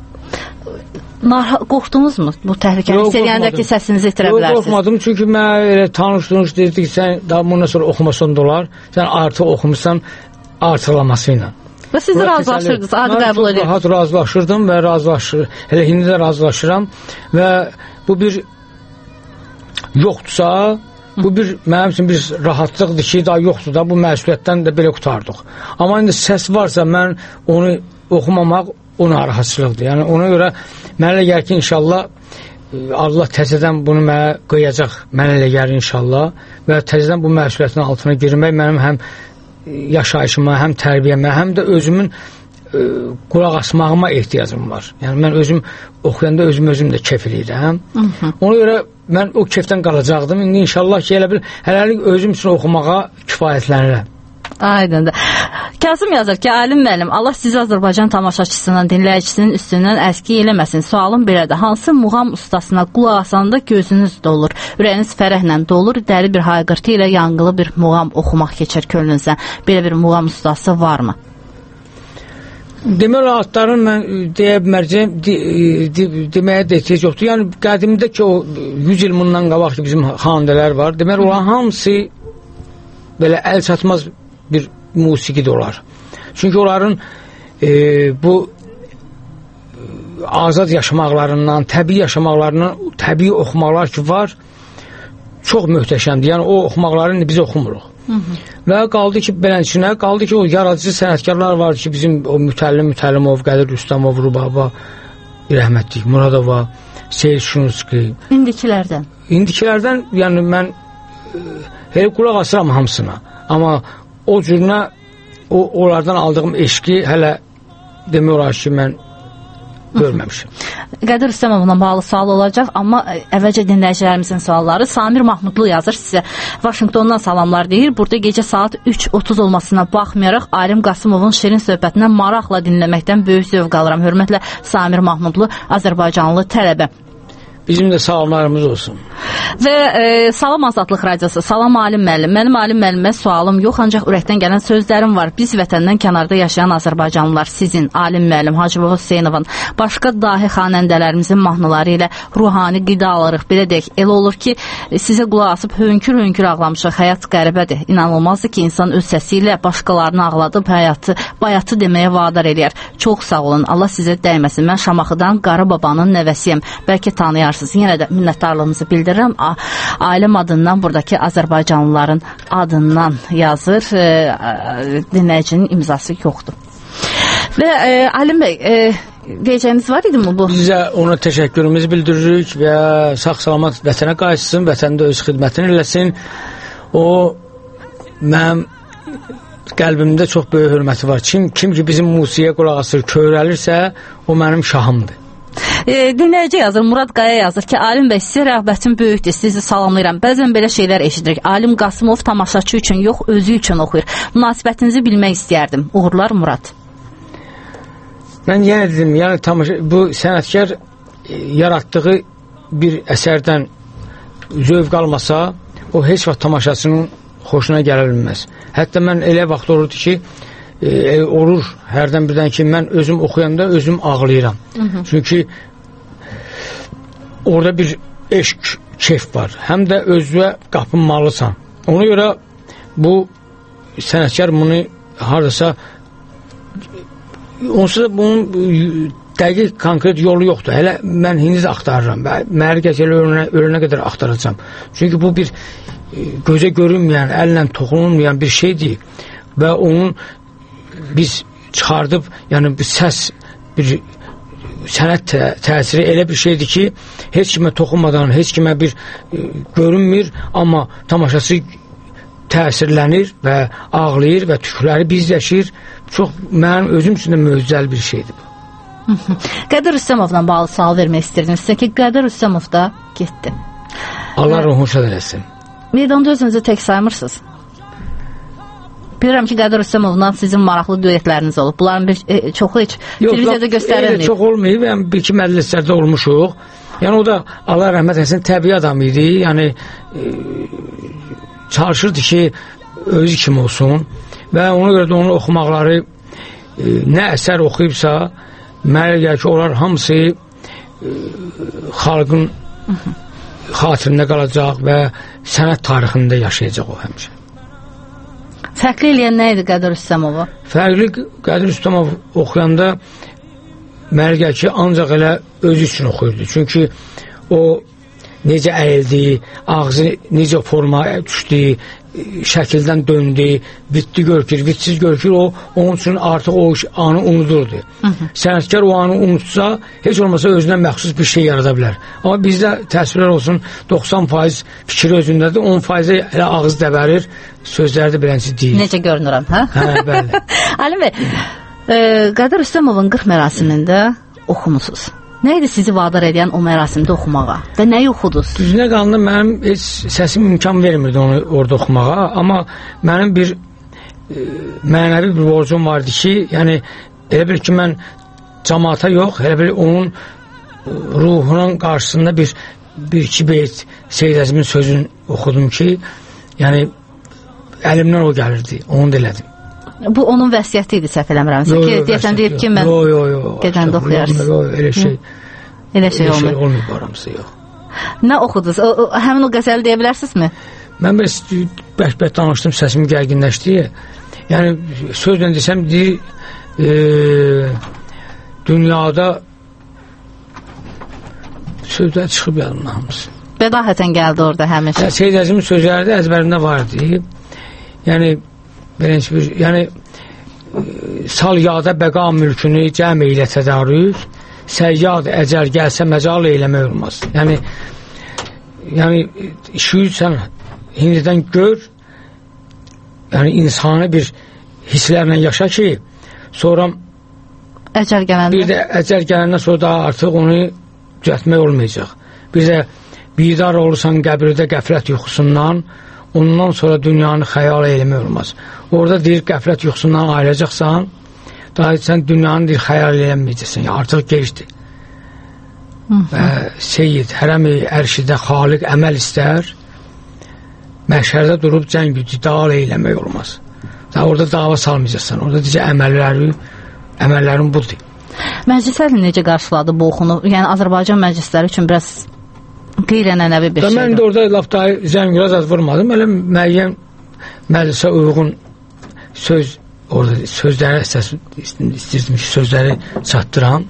Qorxdunuzmu bu təhlükəni seviyəndəki səsinizi itirə bilərsiniz? Qorxmadım, çünki mən elə tanışdınız, deyirdi ki, sən daha bundan sonra oxumasan da olar, sən artıq oxumuşsan artırlaması ilə. Və siz razılaşırdınız, adi qəbul edirdiniz. Mən çox rahat razılaşırdım və elə indi də razılaşıram və bu bir yoxdursa, bu bir mənim üçün bir rahatlıqdır ki, daha yoxdur da, bu məsuliyyətdən də belə qutardıq. Amma indi səs varsa, mən onu oxumamaq o narahatçılıqdır. Yəni, ona görə mənə elə gəlir ki, inşallah Allah təzədən bunu mənə qıyacaq, mənə elə gəlir inşallah və təzədən bu məsuliyyətin altına girmək mənim həm yaşayışıma, həm tərbiyəmə, həm də özümün qulaq asmağıma ehtiyacım var. Yəni, mən özüm oxuyanda özüm də kef eləyirəm. Ona görə mən o kefdən qalacaqdım. İndi inşallah ki, elə bir hələlik özüm üçün oxumağa kifayətlənirəm. Aydındır. Kasım yazır ki, alim müəllim, Allah sizi Azərbaycan tamaşaçısının, dinləyicisinin üstündən əski eləməsin. Sualım belədir. Hansı muğam ustasına qulaq asanda gözünüz dolur, ürəyiniz fərəhlə dolur, dəri bir hayqırtı ilə yanğılı bir muğam oxumaq keçir könlünüzdən? Belə bir muğam ustası varmı? Deməli, adların mən deyə bilmərəcəyim, deməyə də ehtiyac yoxdur. Yəni, qədimdə ki, o 100 il bundan qabaq ki, bizim xanəndələr var. Deməli, olan hamısı belə əl çatmaz bir musiqi də olar. Çünki onların bu azad yaşamaqlarından, təbii yaşamaqlarından, təbii oxumaqlar ki var, çox möhtəşəmdir. Yəni, o oxumaqlarını biz oxumuruq. Və qaldı ki, belənçinə, qaldı ki, o yaradıcı sənətkarlar var ki, bizim o Mütəllimov, Qədir Rüstəmov, Rubaba, rəhmətlik, Muradova, Seyid Şunski. İndikilərdən, yəni mən elə qulaq asıram hamısına. Amma o cürünə, onlardan aldığım eşqi hələ demək olar ki, mən görməmişim. Qədir Rüstəmovla bağlı sual olacaq, amma əvvəlcə dinləyicilərimizin sualları. Samir Mahmudlu yazır sizə. Vaşinqtondan salamlar deyir. Burada gecə saat 3:30 olmasına baxmayaraq Alim Qasımovun şirin söhbətindən maraqla dinləməkdən böyük zövq alıram. Hörmətlə Samir Mahmudlu, Azərbaycanlı tələbə. Bizim də salamlarımız olsun. Və Salam Azadlıq Radiosu, salam alim müəllim. Mənim alim müəllimə sualım yox, ancaq ürəkdən gələn sözlərim var. Biz vətəndən kənarda yaşayan Azərbaycanlılar sizin, alim müəllim Hacıbaba Hüseynovun, başqa dahi xanəndələrimizin mahnıları ilə ruhani qida alırıq. Belə deyək, elə olur ki, sizə qulaq asıb hönkür-hönkür ağlamışıq. Həyat qəribədir. İnanılmazdır ki, insan öz səsi ilə başqalarını ağladıb bayatı deməyə vadar eləyər. Çox sağ olun, Allah sizə dəyməsin. Mən Şamaxıdan Qarı Babanın nəvəsiyəm. Bəlkə tanıyarsınız. Yenə də minnətdarlığımızı bildirirəm. Ailəm adından, buradakı Azərbaycanlıların adından yazır. Dinləyicinin imzası yoxdur. Və Alim bəy, deyəcəyiniz var idi mi bu? Bizə ona təşəkkürümüzü bildiririk və sağ-salamat vətənə qayıtsın, vətəndə öz xidmətini eləsin. O, mənim qəlbimdə çox böyük hörməti var. Kim ki bizim musiqiyə qulaq asır, kövrəlirsə, o mənim şahımdır. Dinləyici yazır, Murad Qaya yazır ki, Alim bəy, sizə rəğbətim böyükdür, sizi salamlayıram. Bəzən belə şeylər eşidirik. Alim Qasımov tamaşaçı üçün yox, özü üçün oxuyur. Münasibətinizi bilmək istəyərdim. Uğurlar Murad. Mən yenə dedim, yəni bu sənətkar yaratdığı bir əsərdən zövq almasa, o heç vaxt tamaşaçının xoşuna gələ bilməz. Hətta mən elə vaxt olurdu ki, olur hərdən birdən ki, mən özüm oxuyanda özüm ağlayıram. Çünki orada bir eşq, keyf var. Həm də özünə qapınmalısan. Ona görə bu sənətkar bunu haradasa onsuz da bunun dəqiq, konkret yolu yoxdur. Hələ mən indi axtarıram. Məhəri gəzələ ölənə qədər axtaracam. Çünki bu bir gözə görünməyən, əllə toxunulmayan bir şeydir və onun biz çıxardıb, yəni bir səs, bir sənət təsiri elə bir şeydir ki, heç kimə toxunmadan, heç kimə bir görünmür, amma tamaşası təsirlənir və ağlayır və tükləri bizləşir. Çox, mənim özüm üçün də möcüzəli bir şeydir bu. Qədir Rüstəmovla bağlı sual vermək istəyirdim sizə ki, Qədir Rüstəmov da getdi. Allah ruhunu şad eləsin. Meydanda özünüzü tək saymırsınız. Bilirəm ki, Qədir Rüstəmovla sizin maraqlı düetləriniz olub. Bunların çoxu heç televiziyada göstərilməyib. Çox olmayıb, yəni bir-iki məclislərdə olmuşuq. Yəni o da Allah rəhmət etsin, təbii adam idi. Yəni çalışırdı ki, özü kimi olsun və ona görə də onun oxumaqları nə əsər oxuyubsa, mənə gəlir ki, onlar hamısı xalqın xatirində qalacaq və sənət tarixində yaşayacaq o həmişə. Fərqli eləyən nə idi Qədir Rüstəmovu? Fərqli Qədir Rüstəmov oxuyanda mənə gəlir ki, ancaq elə özü üçün oxuyurdu. Çünki o necə əyildi, ağzı necə formaya düşdü, şəkildən döndü, bitdi görkür, bitsiz görkür, o onun üçün artıq o anı unudurdu. Sənətkar o anı unutsa, heç olmasa özünə məxsus bir şey yarada bilər. Amma bizdə təsvirlər olsun, 90% fikri özündədir, 10% elə ağız dəbərir, sözləri də belənçi deyil. Necə görünürəm, hə? Hə, bəli. Alim bəy, Qədir Rüstəmovun 40 mərasimində oxumusunuz. Nə idi sizi vadar edən o mərasimdə oxumağa və nəyi oxudunuz? Düzünə qalında mənim heç səsim imkan vermirdi onu orada oxumağa, amma mənim bir mənəvi bir borcum vardı ki, yəni elə bil ki, mən cəmaata yox, elə bil onun ruhunun qarşısında bir-iki beyt Seyyid Əzimin sözünü oxudum ki, yəni əlimdən o gəlirdi, onu da elədim. Bu onun vəsiyyəti idi, səhv eləmirəmsə ki, deyəsən deyib ki, mən gedəndə oxuyarsın. Elə şey olmayıb aramızda, yox. Nə oxudunuz? Həmin o qəzəli deyə bilərsinizmi? Mən bək-bək danışdım, səsim gərginləşdi. Yəni, sözlə desəm, dünyada sözlər çıxıb yanımdan hamısı. Bədahətən gəldi orada həmişə. Seyyid Əzimin sözləri də əzbərimdə vardı. Yəni, sal yada bəqa mülkünü cəm eylə tədarük, səyyad əcəl gəlsə məcal eyləmək olmaz. Yəni işi sən indidən gör, yəni insani bir hisslərlə yaşa ki, sonra əcəl gələndə bir də əcəl gələndən sonra da artıq onu düzəltmək olmayacaq. Bir də bidar olursan qəbirdə qəflət yuxusundan, ondan sonra dünyanı xəyal eləmək olmaz. Orada deyir, qəflət yuxusundan ayrılacaqsan, daha sən dünyanı deyir, xəyal eləməyəcəksən. Artıq geçdi. Və Seyyid, hərəm-i ərşidə xaliq əməl istər, məhşərdə durub cəng-ü didal eyləmək olmaz. Orada dava salmayacaqsan. Orada deyəcək, əməllərin budur. Məclislərin necə qarşıladı bu oxunu? Yəni, Azərbaycan məclisləri üçün biraz qeyri-ənənəvi bir şeydir. Mən də orada lafta zəngüraz az vurmadım. Elə müəyyən məclisə uyğun sözləri əsas istirdim ki, sözləri çatdıram.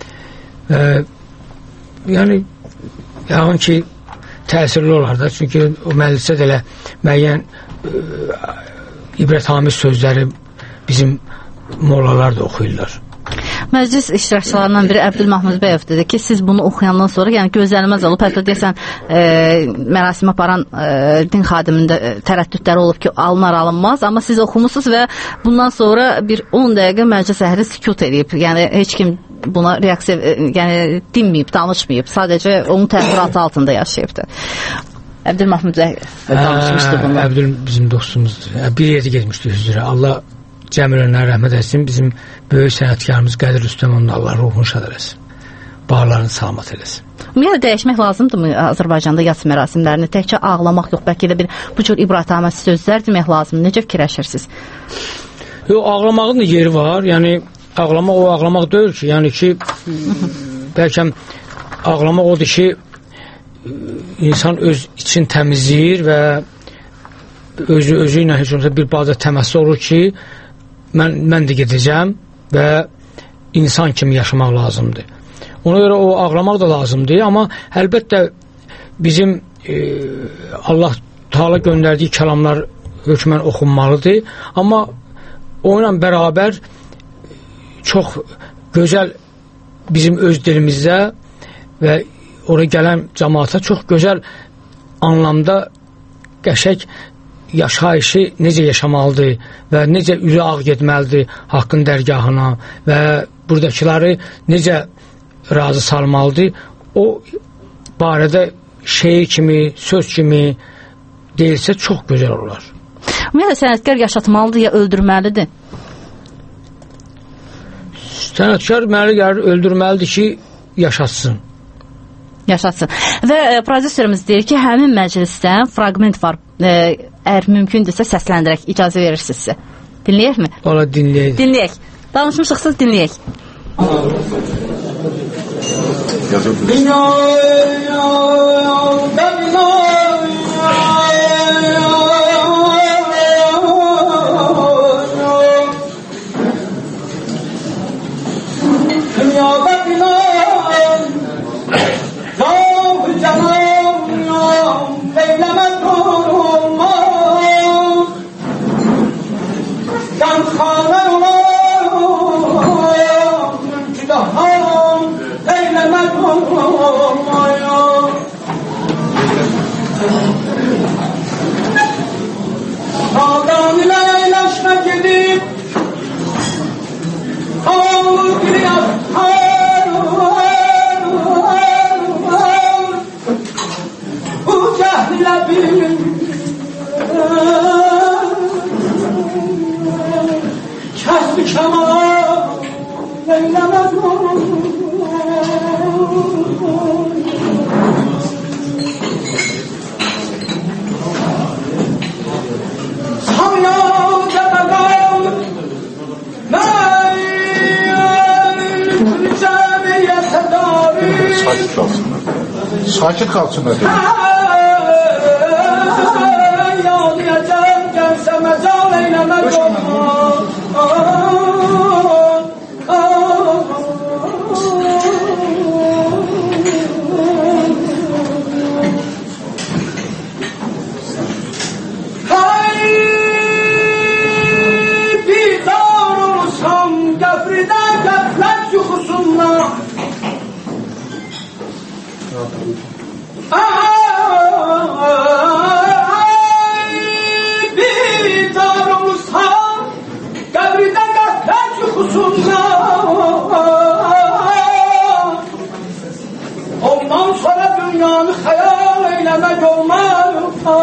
Yəni, yağın ki, təsirli olar da. Çünki o məclisə də elə müəyyən ibrətamiz sözləri bizim mollalar da oxuyurlar. Məclis iştirakçılarından biri Əbdülmahmud Bəyov dedi ki, siz bunu oxuyandan sonra, yəni gözlənilməz olub, hətta deyəsən mərasim aparan din xadimində tərəddüdləri olub ki, alınmaz, amma siz oxumusunuz və bundan sonra bir 10 dəqiqə məclis əhli sükut edib. Yəni heç kim buna reaksiya, yəni dinməyib, danışmayıb, sadəcə onun təxriratı altında yaşayıbdır. Əbdülmahmud Bəyov danışmışdı bunu. Əbdül bizim dostumuzdur. Bir yerdə getmişdi üzrə. Allah cəmilənə rəhmət etsin. Bizim böyük sənətkarımız Qədir Rüstəmovun Allah ruhunu şad eləsin. Bağlarını salamat eləsin. Ümumiyyətlə dəyişmək lazımdırmı Azərbaycanda yas mərasimlərini? Təkcə ağlamaq yox, bəlkə də bir bu cür ibrətamiz sözlər demək lazımdır. Necə fikirləşirsiniz? Yox, ağlamağın da yeri var. Yəni ağlamaq o ağlamaq deyil ki. Yəni ki bəlkə ağlamaq odur ki, insan öz için təmizləyir və özü ilə heç olmasa bir bazı təməssü olur ki, mən də gedəcəm və insan kimi yaşamaq lazımdır. Ona görə o ağlamaq da lazımdır, amma əlbəttə bizim Allah Taala göndərdiyi kəlamlar hökmən oxunmalıdır, amma onunla bərabər çox gözəl bizim öz dilimizdə və oraya gələn cəmaata çox gözəl anlamda qəşəng yaşayışı necə yaşamalıdır və necə ürə ağ getməlidir haqqın dərgahına və buradakiləri necə razı salmalıdır, o barədə şeir kimi, söz kimi deyilsə çox gözəl olar. Ümumiyyətlə sənətkar yaşatmalıdır ya öldürməlidir? Sənətkar öldürməlidir ki, yaşatsın. Və prodüserimiz deyir ki, həmin məclisdən fraqment var. Əgər mümkündürsə səsləndirək, icazə verirsinizsə. Dinləyək mi? Ola, dinləyək. Dinləyək. Danışmışıqsız dinləyək. sakit kalsınlar. Sakit kalsınlar. Yağlayacağım gelse mecal eylemek olmaz. Ondan sonra dünyanı hayal eylemek olmaz.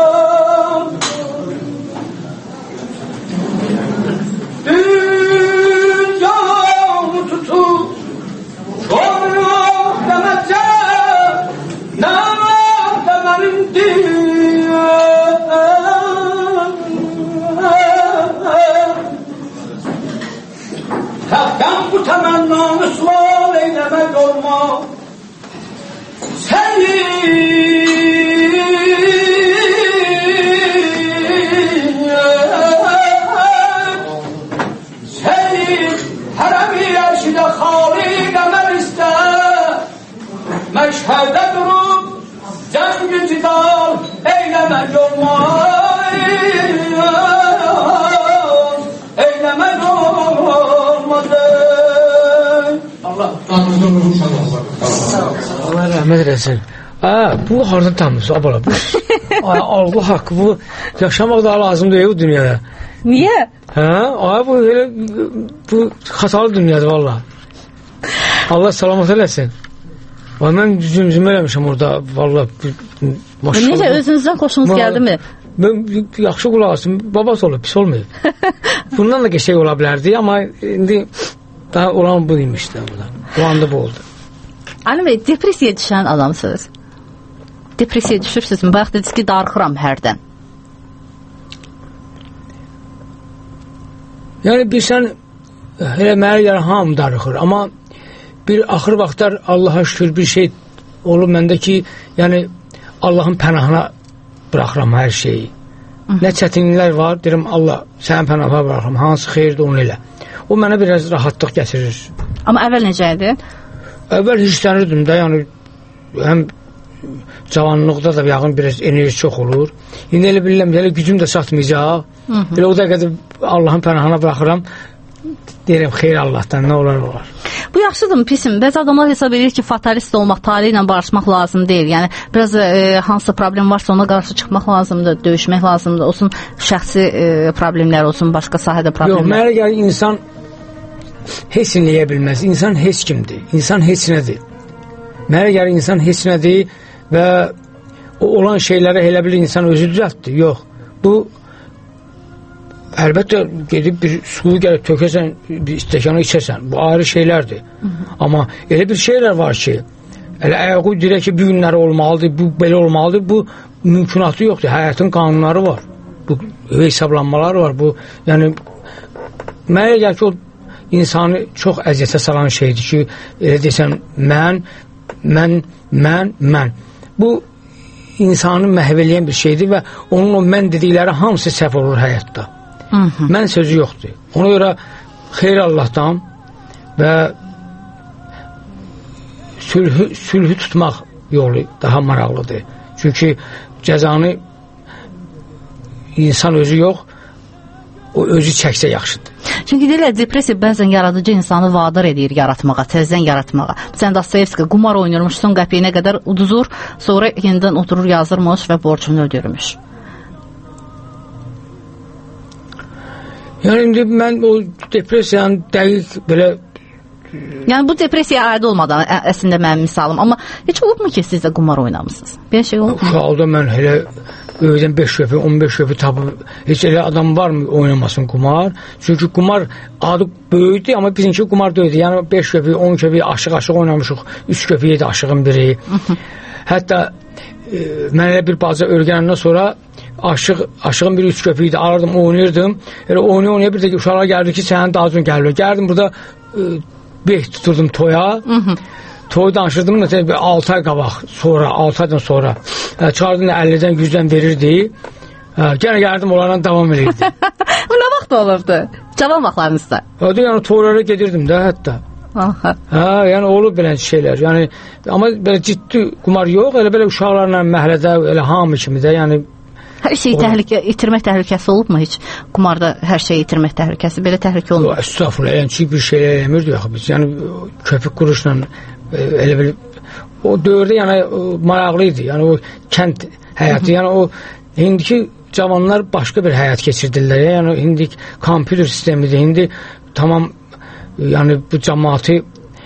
Dünyamı tutup çok demece ne var demenin diye. Takdan bu temennanı sual eylemek olmaz. Seni harem-i yerşide Halik emel ister. Meşhede durup cengi cidal eylemek olmaz. Eylemek olmaz. Allah Allah rəhmət eləsin. Bu hardan tanımırsın? Abala, bu Allah haqqı, bu yaşamaq daha lazım deyil bu dünyada. Niyə? Bu xatalı dünyadır valla. Allah salamat eləsin. Mən cümcümə eləmişəm orada valla. Necə özünüzdən xoşunuz gəldi mi? Mən yaxşı qulaq asım, babası olub, pis olmayıb. Bundan da qəşəng ola bilərdi, amma indi daha olan bu imişdi. O anda bu oldu. Alim Bey, depressiyaya düşən adamsınız. Depressiyaya düşürsünüz. Bayaq dediniz ki, darıxıram hərdən. Yəni, bilsən, elə mənə gələ hamı darıxır. Amma bir axır vaxtlar Allaha şükür bir şey olur məndə ki, yəni Allahın pənahına bıraxıram hər şeyi. Nə çətinliklər var, deyirəm Allah, sənin pənahına bıraxıram, hansı xeyirdir onu elə. O mənə biraz rahatlıq gətirir. Amma əvvəl necə idi? Əvvəl hisslənirdim də, yəni həm cavanlıqda da yağın biraz enerji çox olur. İndi elə bilirəm, elə gücüm də çatmayacaq. Elə o dəqiqədə Allahın pənahına bıraxıram. Deyirəm, xeyr Allahdan, nə olar olar. Bu yaxşıdır mı, pisim? Bəzi adamlar hesab edir ki, fatalist olmaq, tali ilə barışmaq lazım deyil. Yəni, biraz hansısa problem varsa ona qarşı çıxmaq lazımdır, döyüşmək lazımdır. Olsun şəxsi problemlər, olsun başqa sahədə problemlər. Yox, mənə gəlir, insan heç eləyə bilməz. İnsan heç kimdir. İnsan heç nədir. Mənə gəlir, insan heç nədir və o olan şeyləri elə bilir insan özü düzəltdir. Yox, bu əlbəttə gedib bir suyu gəlib tökəsən, bir stəkana içəsən. Bu ayrı şeylərdir. Amma elə bir şeylər var ki, elə əyağı deyək ki, bir günləri olmalıdır, bu belə olmalıdır. Bu mümkünatı yoxdur. Həyatın qanunları var. Bu hesablanmalar var. Bu, yəni, mənə gəlir ki, o insanı çox əziyyətə salan şeydir ki, elə desəm, mən. Bu, insanı məhv eləyən bir şeydir və onun o mən dedikləri hamısı səhv olur həyatda. Mən sözü yoxdur. Ona görə xeyr Allahdan və sülhü tutmaq yolu daha maraqlıdır. Çünki cəzanı insan özü yox, o özü çəksə yaxşıdır. Çünki deyirlər, depressiya bəzən yaradıcı insanı vadar edir yaratmağa, təzdən yaratmağa. Sən Dostoyevski qumar oynarmış, son qəpiyinə qədər uduzur, sonra yenidən oturur yazırmış və borcunu ödürmüş. Yəni, indi mən o depressiyanın dəqiq belə... Yəni, bu depressiyaya aid olmadan əslində mənim misalım. Amma heç olubmu ki, siz də qumar oynamışsınız? Bir şey olubmu? Uşaqda mən elə öydən 5 köpü, 15 köpü tapıb, heç elə adam varmı oynamasın qumar? Çünki qumar adı böyüdü, amma bizimki qumar deyildi. Yəni, 5 köpü, 10 köpü aşıq oynamışıq, 3 köpü yedi aşığın biri. Hətta mən elə bir baca örgənəndən sonra aşığın bir 3 köpü idi, alırdım, oynayırdım. Elə oynaya bir də uşaqlar gəldi ki, sənin dacın gəlir. Gəldim burada beh tuturdum toya toy danışırdım məsələn 6 ay qabaq, sonra 6 aydan sonra çıxardım 50-dən 100-dən verirdi. Gene gəldim onlarla davam edirdi. Bu nə vaxt olurdu? Cavan vaxtlarınızda? Hadi yəni toylara gedirdim də hətta. Aha. Yəni olur belə şeylər. Yəni amma belə ciddi qumar yox, elə belə uşaqlarla məhəllədə elə hamı kimi də, yəni hər şey itirmək təhlükəsi olubmu heç? Qumarda hər şeyi itirmək təhlükəsi, belə təhlükə olmur. Estağfurullah, yəni bir şey eləmirdik axı biz. Yəni köpük quruşla elə belə o dövrdə yəni maraqlı idi. Yəni o kənd həyatı, yəni o indiki cavanlar başqa bir həyat keçirdirlər. Yəni indi kompüter sistemidir. İndi tamam yəni bu cəmaatı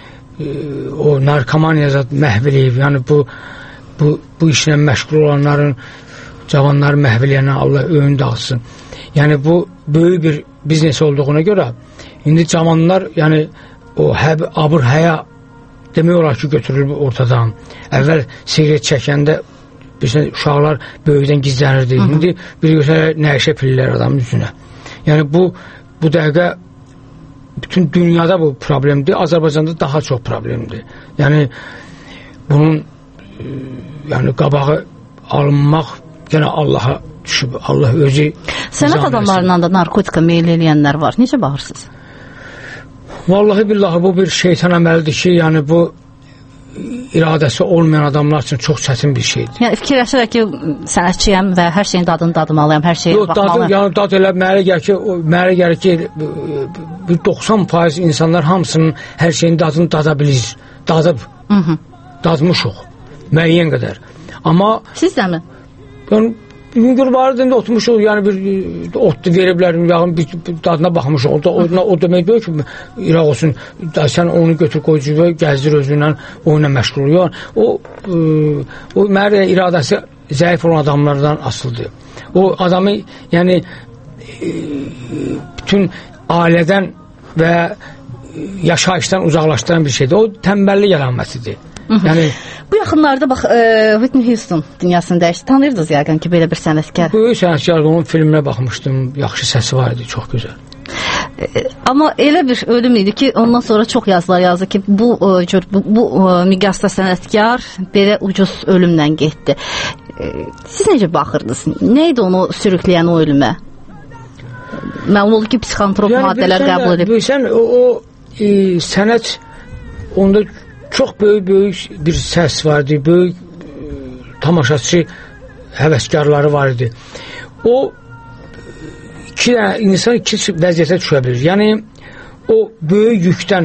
o narkomaniya məhv eləyib. Yəni bu işlə məşğul olanların cavanları məhv eləyənə Allah öyün dağıtsın. Yəni bu böyük bir biznes olduğuna görə indi cavanlar yəni o abır həya demək olar ki götürülür ortadan. Əvvəl sigaret çəkəndə uşaqlar böyükdən gizlənirdi. İndi bir gözəl nəşə pillər adamın üzünə. Yəni bu dəqiqə bütün dünyada bu problemdir. Azərbaycanda daha çox problemdir. Yəni bunun yəni qabağı alınmaq yenə Allaha düşüb. Allah özü sənət adamlarından da narkotika meyil eləyənlər var. Necə baxırsınız? Vallahi billahi bu bir şeytan əməlidir ki, yəni bu iradəsi olmayan adamlar üçün çox çətin bir şeydir. Yəni fikirləşirək ki, sənətçiyəm və hər şeyin dadını dadımalıyam, hər şeyə baxmalıyam. Yəni dad elə mənə gəlir ki, bir 90% insanlar hamısının hər şeyin dadını dada bilir. Dadmışıq müəyyən qədər. Amma siz də mi? Yəni Güngör barədə oturmuşuq, yəni bir ot veriblər, yağın bir dadına baxmışıq. O demək deyil ki, İraq olsun, sən onu götür qoyucu və gəzdir özündən, oyuna məşğul olur. O mənə iradəsi zəif olan adamlardan asılıdır. O adamı, yəni bütün ailədən və yaşayışdan uzaqlaşdıran bir şeydir. O tənbəllik əlamətidir. Yəni bu yaxınlarda bax Whitney Houston dünyasını dəyişdi. Tanıyırdınız yəqin ki, belə bir sənətkar. Böyük sənətkar, onun filminə baxmışdım. Yaxşı səsi var idi, çox gözəl. Amma elə bir ölüm idi ki, ondan sonra çox yazılar yazdı ki, bu miqyasda sənətkar belə ucuz ölümlə getdi. Siz necə baxırdınız? Nə idi onu sürükləyən o ölümə? Məlum oldu ki, psixantrop maddələr qəbul edib. Sən o sənət onda çox böyük bir səs var idi, böyük tamaşaçı həvəskarları var idi. O insan iki vəziyyətə düşə bilir. Yəni o böyük yükdən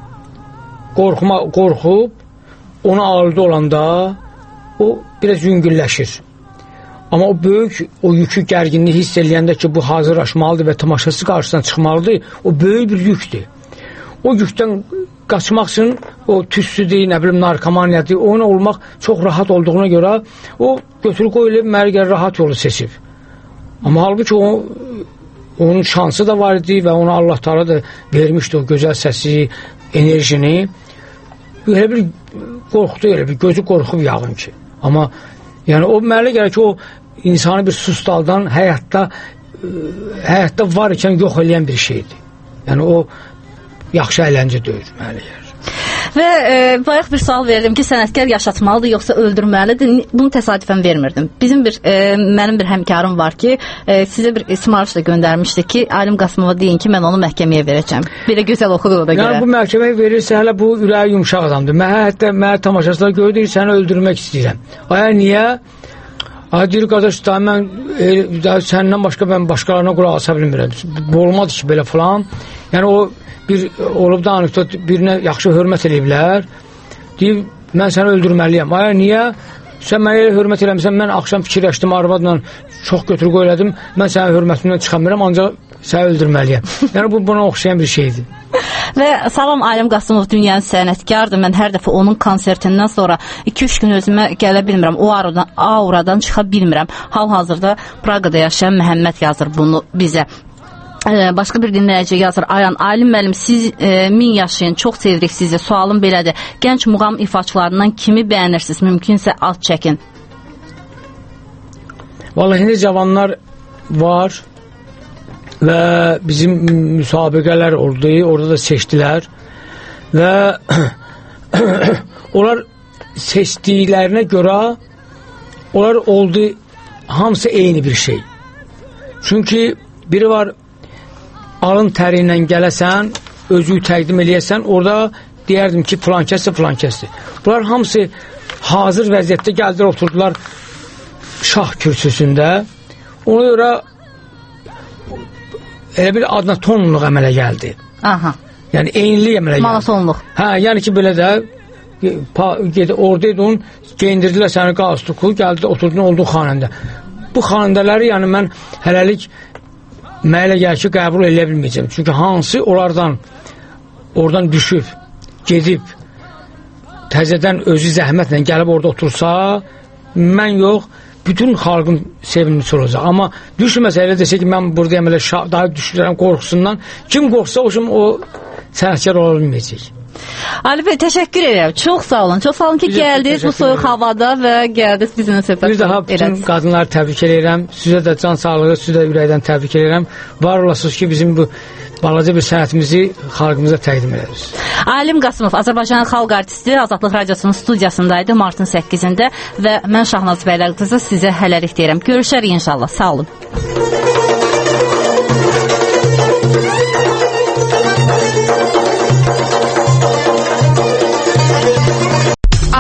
qorxub ona ağırlıqda olanda o biraz yüngülləşir. Amma o böyük o yükü gərginliyi hiss eləyəndə ki, bu hazırlaşmalıdır və tamaşaçı qarşısına çıxmalıdır, o böyük bir yükdür. O yükdən qaçmaq üçün o tüssüdür, nə bilim narkomaniyadır, oyun olmaq çox rahat olduğuna görə o götürüb qoyulub mərgər rahat yolu seçib. Amma halbuki onun şansı da var idi və ona Allah Teala da vermişdi o gözəl səsi, enerjini. Elə bir qorxdu, elə bir gözü qorxub yağın ki. Amma yəni o mənə gəlir ki, o insanı bir sustaldan həyatda var ikən yox eləyən bir şeydir. Yəni o yaxşı əyləncə deyil mənə gəlir. Və bayaq bir sual verdim ki, sənətkar yaşatmalıdır yoxsa öldürməlidir? Bunu təsadüfən vermirdim. Mənim bir həmkarım var ki, sizə bir ismarış da göndərmişdi ki, Alim Qasımova deyin ki, mən onu məhkəməyə verəcəm. Belə gözəl oxudu o da görə. Yəni bu məhkəməyə verirsə, hələ bu ürəyi yumşaq adamdır. Hətta mənə tamaşaçılar görür, səni öldürmək istəyirəm. Aya niyə? Deyir, qardaş, mən səndən başqa mən başqalarına qulaq asa bilmirəm. Bu olmadı ki, belə falan. Yəni o bir olub da anekdot birinə yaxşı hörmət eləyiblər. Deyib, mən səni öldürməliyəm. Aya, niyə? Sən mənə hörmət eləmirsən, mən axşam fikirləşdim, arvadla çox götür-qoy elədim, mən sənin hörmətimdən çıxamıram, ancaq səni öldürməliyəm. Yəni bu buna oxşayan bir şeydir. Və salam, Alim Qasımov dünyanın sənətkardır. Mən hər dəfə onun konsertindən sonra 2-3 gün özümə gələ bilmirəm. O auradan çıxa bilmirəm. Hal-hazırda Praqada yaşayan Məhəmməd yazır bunu bizə. Başqa bir dinləyici yazır. Ayan, Alim müəllim, siz 1000 yaşayın, çox sevirik sizi. Sualım belədir. Gənc muğam ifaçılarından kimi bəyənirsiniz? Mümkünsə ad çəkin. Vallahi indi cavanlar var və bizim müsabiqələr oldu, orada da seçdilər və onlar seçdiklərinə görə onlar oldu hamısı eyni bir şey. Çünki biri var alın təri ilə gələsən, özü təqdim eləyəsən, orada deyərdim ki, filan kəsdir, filan kəsdir. Bunlar hamısı hazır vəziyyətdə gəldilər, oturdular şah kürsüsündə. Ona görə elə bir anatonluq əmələ gəldi. Aha. Yəni eynilik əmələ gəldi. Monotonluq. Hə, yəni ki, belə də oradaydı onun, geyindirdilər səni qalstuku, gəldi, oturdun, olduğun xanəndə. Bu xanəndələri, yəni mən hələlik mənə elə gəlir ki, qəbul eləyə bilməyəcəm. Çünki hansı oradan düşüb, gedib, təzədən özü zəhmətlə gəlib orada otursa, mən yox, bütün xalqın sevinmiş olacaq. Amma düşməsə elə desə ki, mən buradayım, elə daha düşürəm qorxusundan, kim qorxsa o sənətkar ola bilməyəcək. Ali bəy, təşəkkür edirəm. Çox sağ olun. Çox sağ olun ki, gəldiniz bu soyuq havada və gəldiniz bizimlə söhbət. Bir daha bütün qadınları təbrik edirəm. Sizə də can sağlığı, sizə də ürəkdən təbrik edirəm. Var olasınız ki, bizim bu balaca bir sənətimizi xalqımıza təqdim ederiz. Alim Qasımov, Azərbaycan xalq artisti, Azadlıq Radiosunun studiyasındaydı martın 8-də və mən Şahnaz Bəylərqızı sizə hələlik deyirəm. Görüşərik inşallah. Sağ olun.